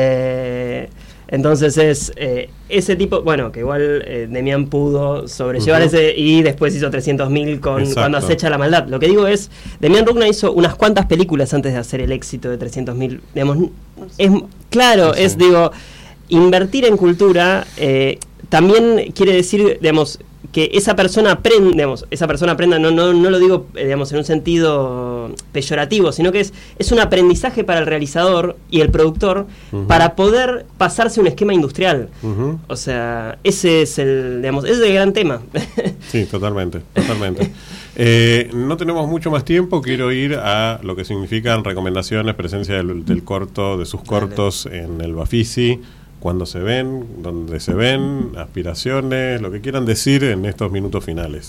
eh, entonces es eh, ese tipo, bueno, que igual eh, Demián pudo sobrellevar uh-huh. ese, y después hizo trescientos mil con Exacto. Cuando acecha la maldad. Lo que digo es, Demián Rugna hizo unas cuantas películas antes de hacer el éxito de trescientos mil. Digamos, es, claro, sí, es, sí. digo, invertir en cultura eh, también quiere decir, digamos, que esa persona aprenda, digamos, esa persona aprenda, no, no, no lo digo, eh, digamos, en un sentido peyorativo, sino que es, es un aprendizaje para el realizador y el productor uh-huh. para poder pasarse un esquema industrial. Uh-huh. O sea, ese es el, digamos, ese es el gran tema. Sí, totalmente, totalmente. Eh, no tenemos mucho más tiempo, quiero ir a lo que significan recomendaciones, presencia del, del corto, de sus cortos Dale. En el Bafisi. Cuándo se ven, dónde se ven, aspiraciones, lo que quieran decir en estos minutos finales.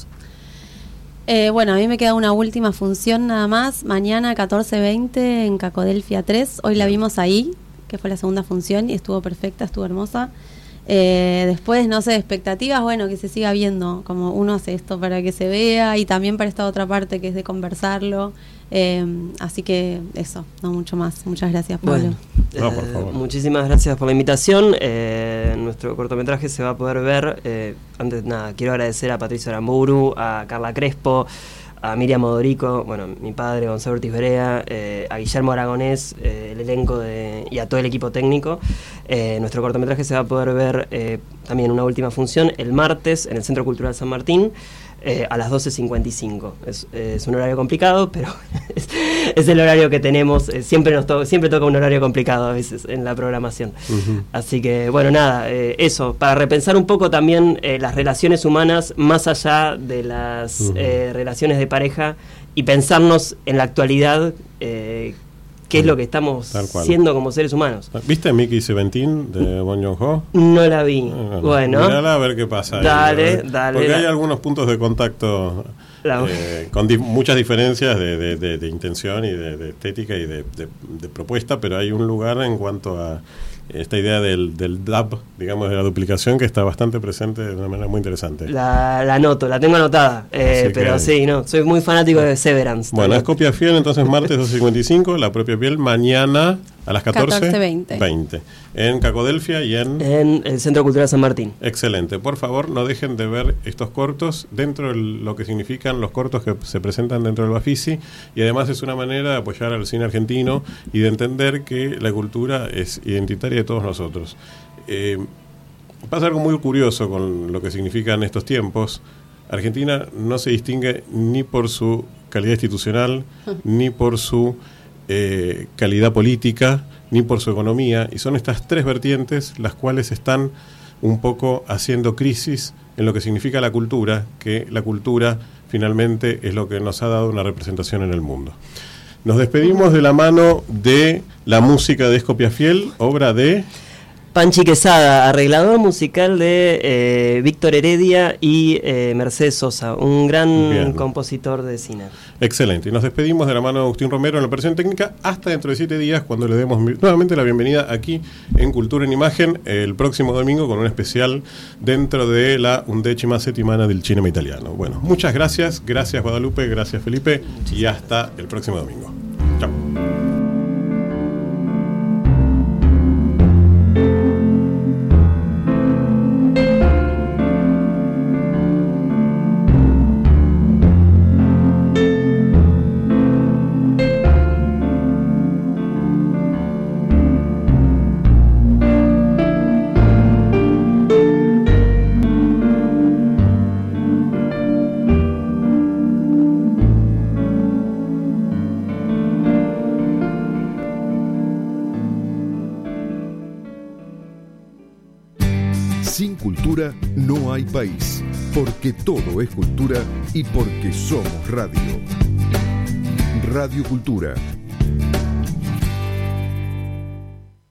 Eh, bueno, a mí me queda una última función nada más, mañana catorce veinte en Cacodelfia tres, hoy la vimos ahí, que fue la segunda función y estuvo perfecta, estuvo hermosa. Eh, después, no sé, expectativas, bueno, que se siga viendo, como uno hace esto para que se vea y también para esta otra parte que es de conversarlo. Eh, así que eso, no mucho más. Muchas gracias, Pablo. Bueno, no, por favor. Eh, muchísimas gracias por la invitación. Eh, nuestro cortometraje se va a poder ver. Eh, antes nada, quiero agradecer a Patricio Aramburu, a Carla Crespo, a Miriam Modorico, bueno, mi padre Gonzalo Ortiz Berea, eh, a Guillermo Aragonés, eh, el elenco de, y a todo el equipo técnico. Eh, nuestro cortometraje se va a poder ver eh, también una última función el martes en el Centro Cultural San Martín. Eh, a las doce cincuenta y cinco. Es, es un horario complicado, pero es, es el horario que tenemos. Eh, siempre nos to- siempre toca un horario complicado a veces en la programación. Uh-huh. Así que, bueno, nada, eh, eso, para repensar un poco también eh, las relaciones humanas más allá de las uh-huh. eh, relaciones de pareja y pensarnos en la actualidad eh, qué es lo que estamos siendo como seres humanos. ¿Viste Mickey Seventeen de Bong Joon-ho? No la vi. Bueno, bueno. Mírala a ver qué pasa. Dale, ahí, dale. Porque la... hay algunos puntos de contacto eh, con di- muchas diferencias de, de, de, de intención y de, de estética y de, de, de propuesta, pero hay un lugar en cuanto a esta idea del, del dub, digamos, de la duplicación, que está bastante presente de una manera muy interesante. La, la anoto, la tengo anotada, eh, pero que... sí, no, soy muy fanático de Severance. Bueno, también. Es Copia Fiel, entonces martes doce cincuenta y cinco, La Propia Piel, mañana a las catorce veinte en Cacodelfia y en... En el Centro Cultural San Martín. Excelente. Por favor, no dejen de ver estos cortos dentro de lo que significan los cortos que se presentan dentro del Bafisi, y además es una manera de apoyar al cine argentino y de entender que la cultura es identitaria de todos nosotros. Eh, pasa algo muy curioso con lo que significan estos tiempos. Argentina no se distingue ni por su calidad institucional, ni por su eh, calidad política, ni por su economía, y son estas tres vertientes las cuales están un poco haciendo crisis en lo que significa la cultura, que la cultura finalmente es lo que nos ha dado una representación en el mundo. Nos despedimos de la mano de la música de Escopiafiel, obra de Panchi Quesada, arreglador musical de eh, Víctor Heredia y eh, Mercedes Sosa, un gran Bien. compositor de cine. Excelente. Y nos despedimos de la mano de Agustín Romero en la operación técnica hasta dentro de siete días, cuando le demos nuevamente la bienvenida aquí en Cultura en Imagen, el próximo domingo con un especial dentro de la undécima settimana del cinema italiano. Bueno, muchas gracias. Gracias Guadalupe, gracias Felipe y hasta el próximo domingo. Chao. Sin cultura no hay país, porque todo es cultura y porque somos radio. Radio Cultura.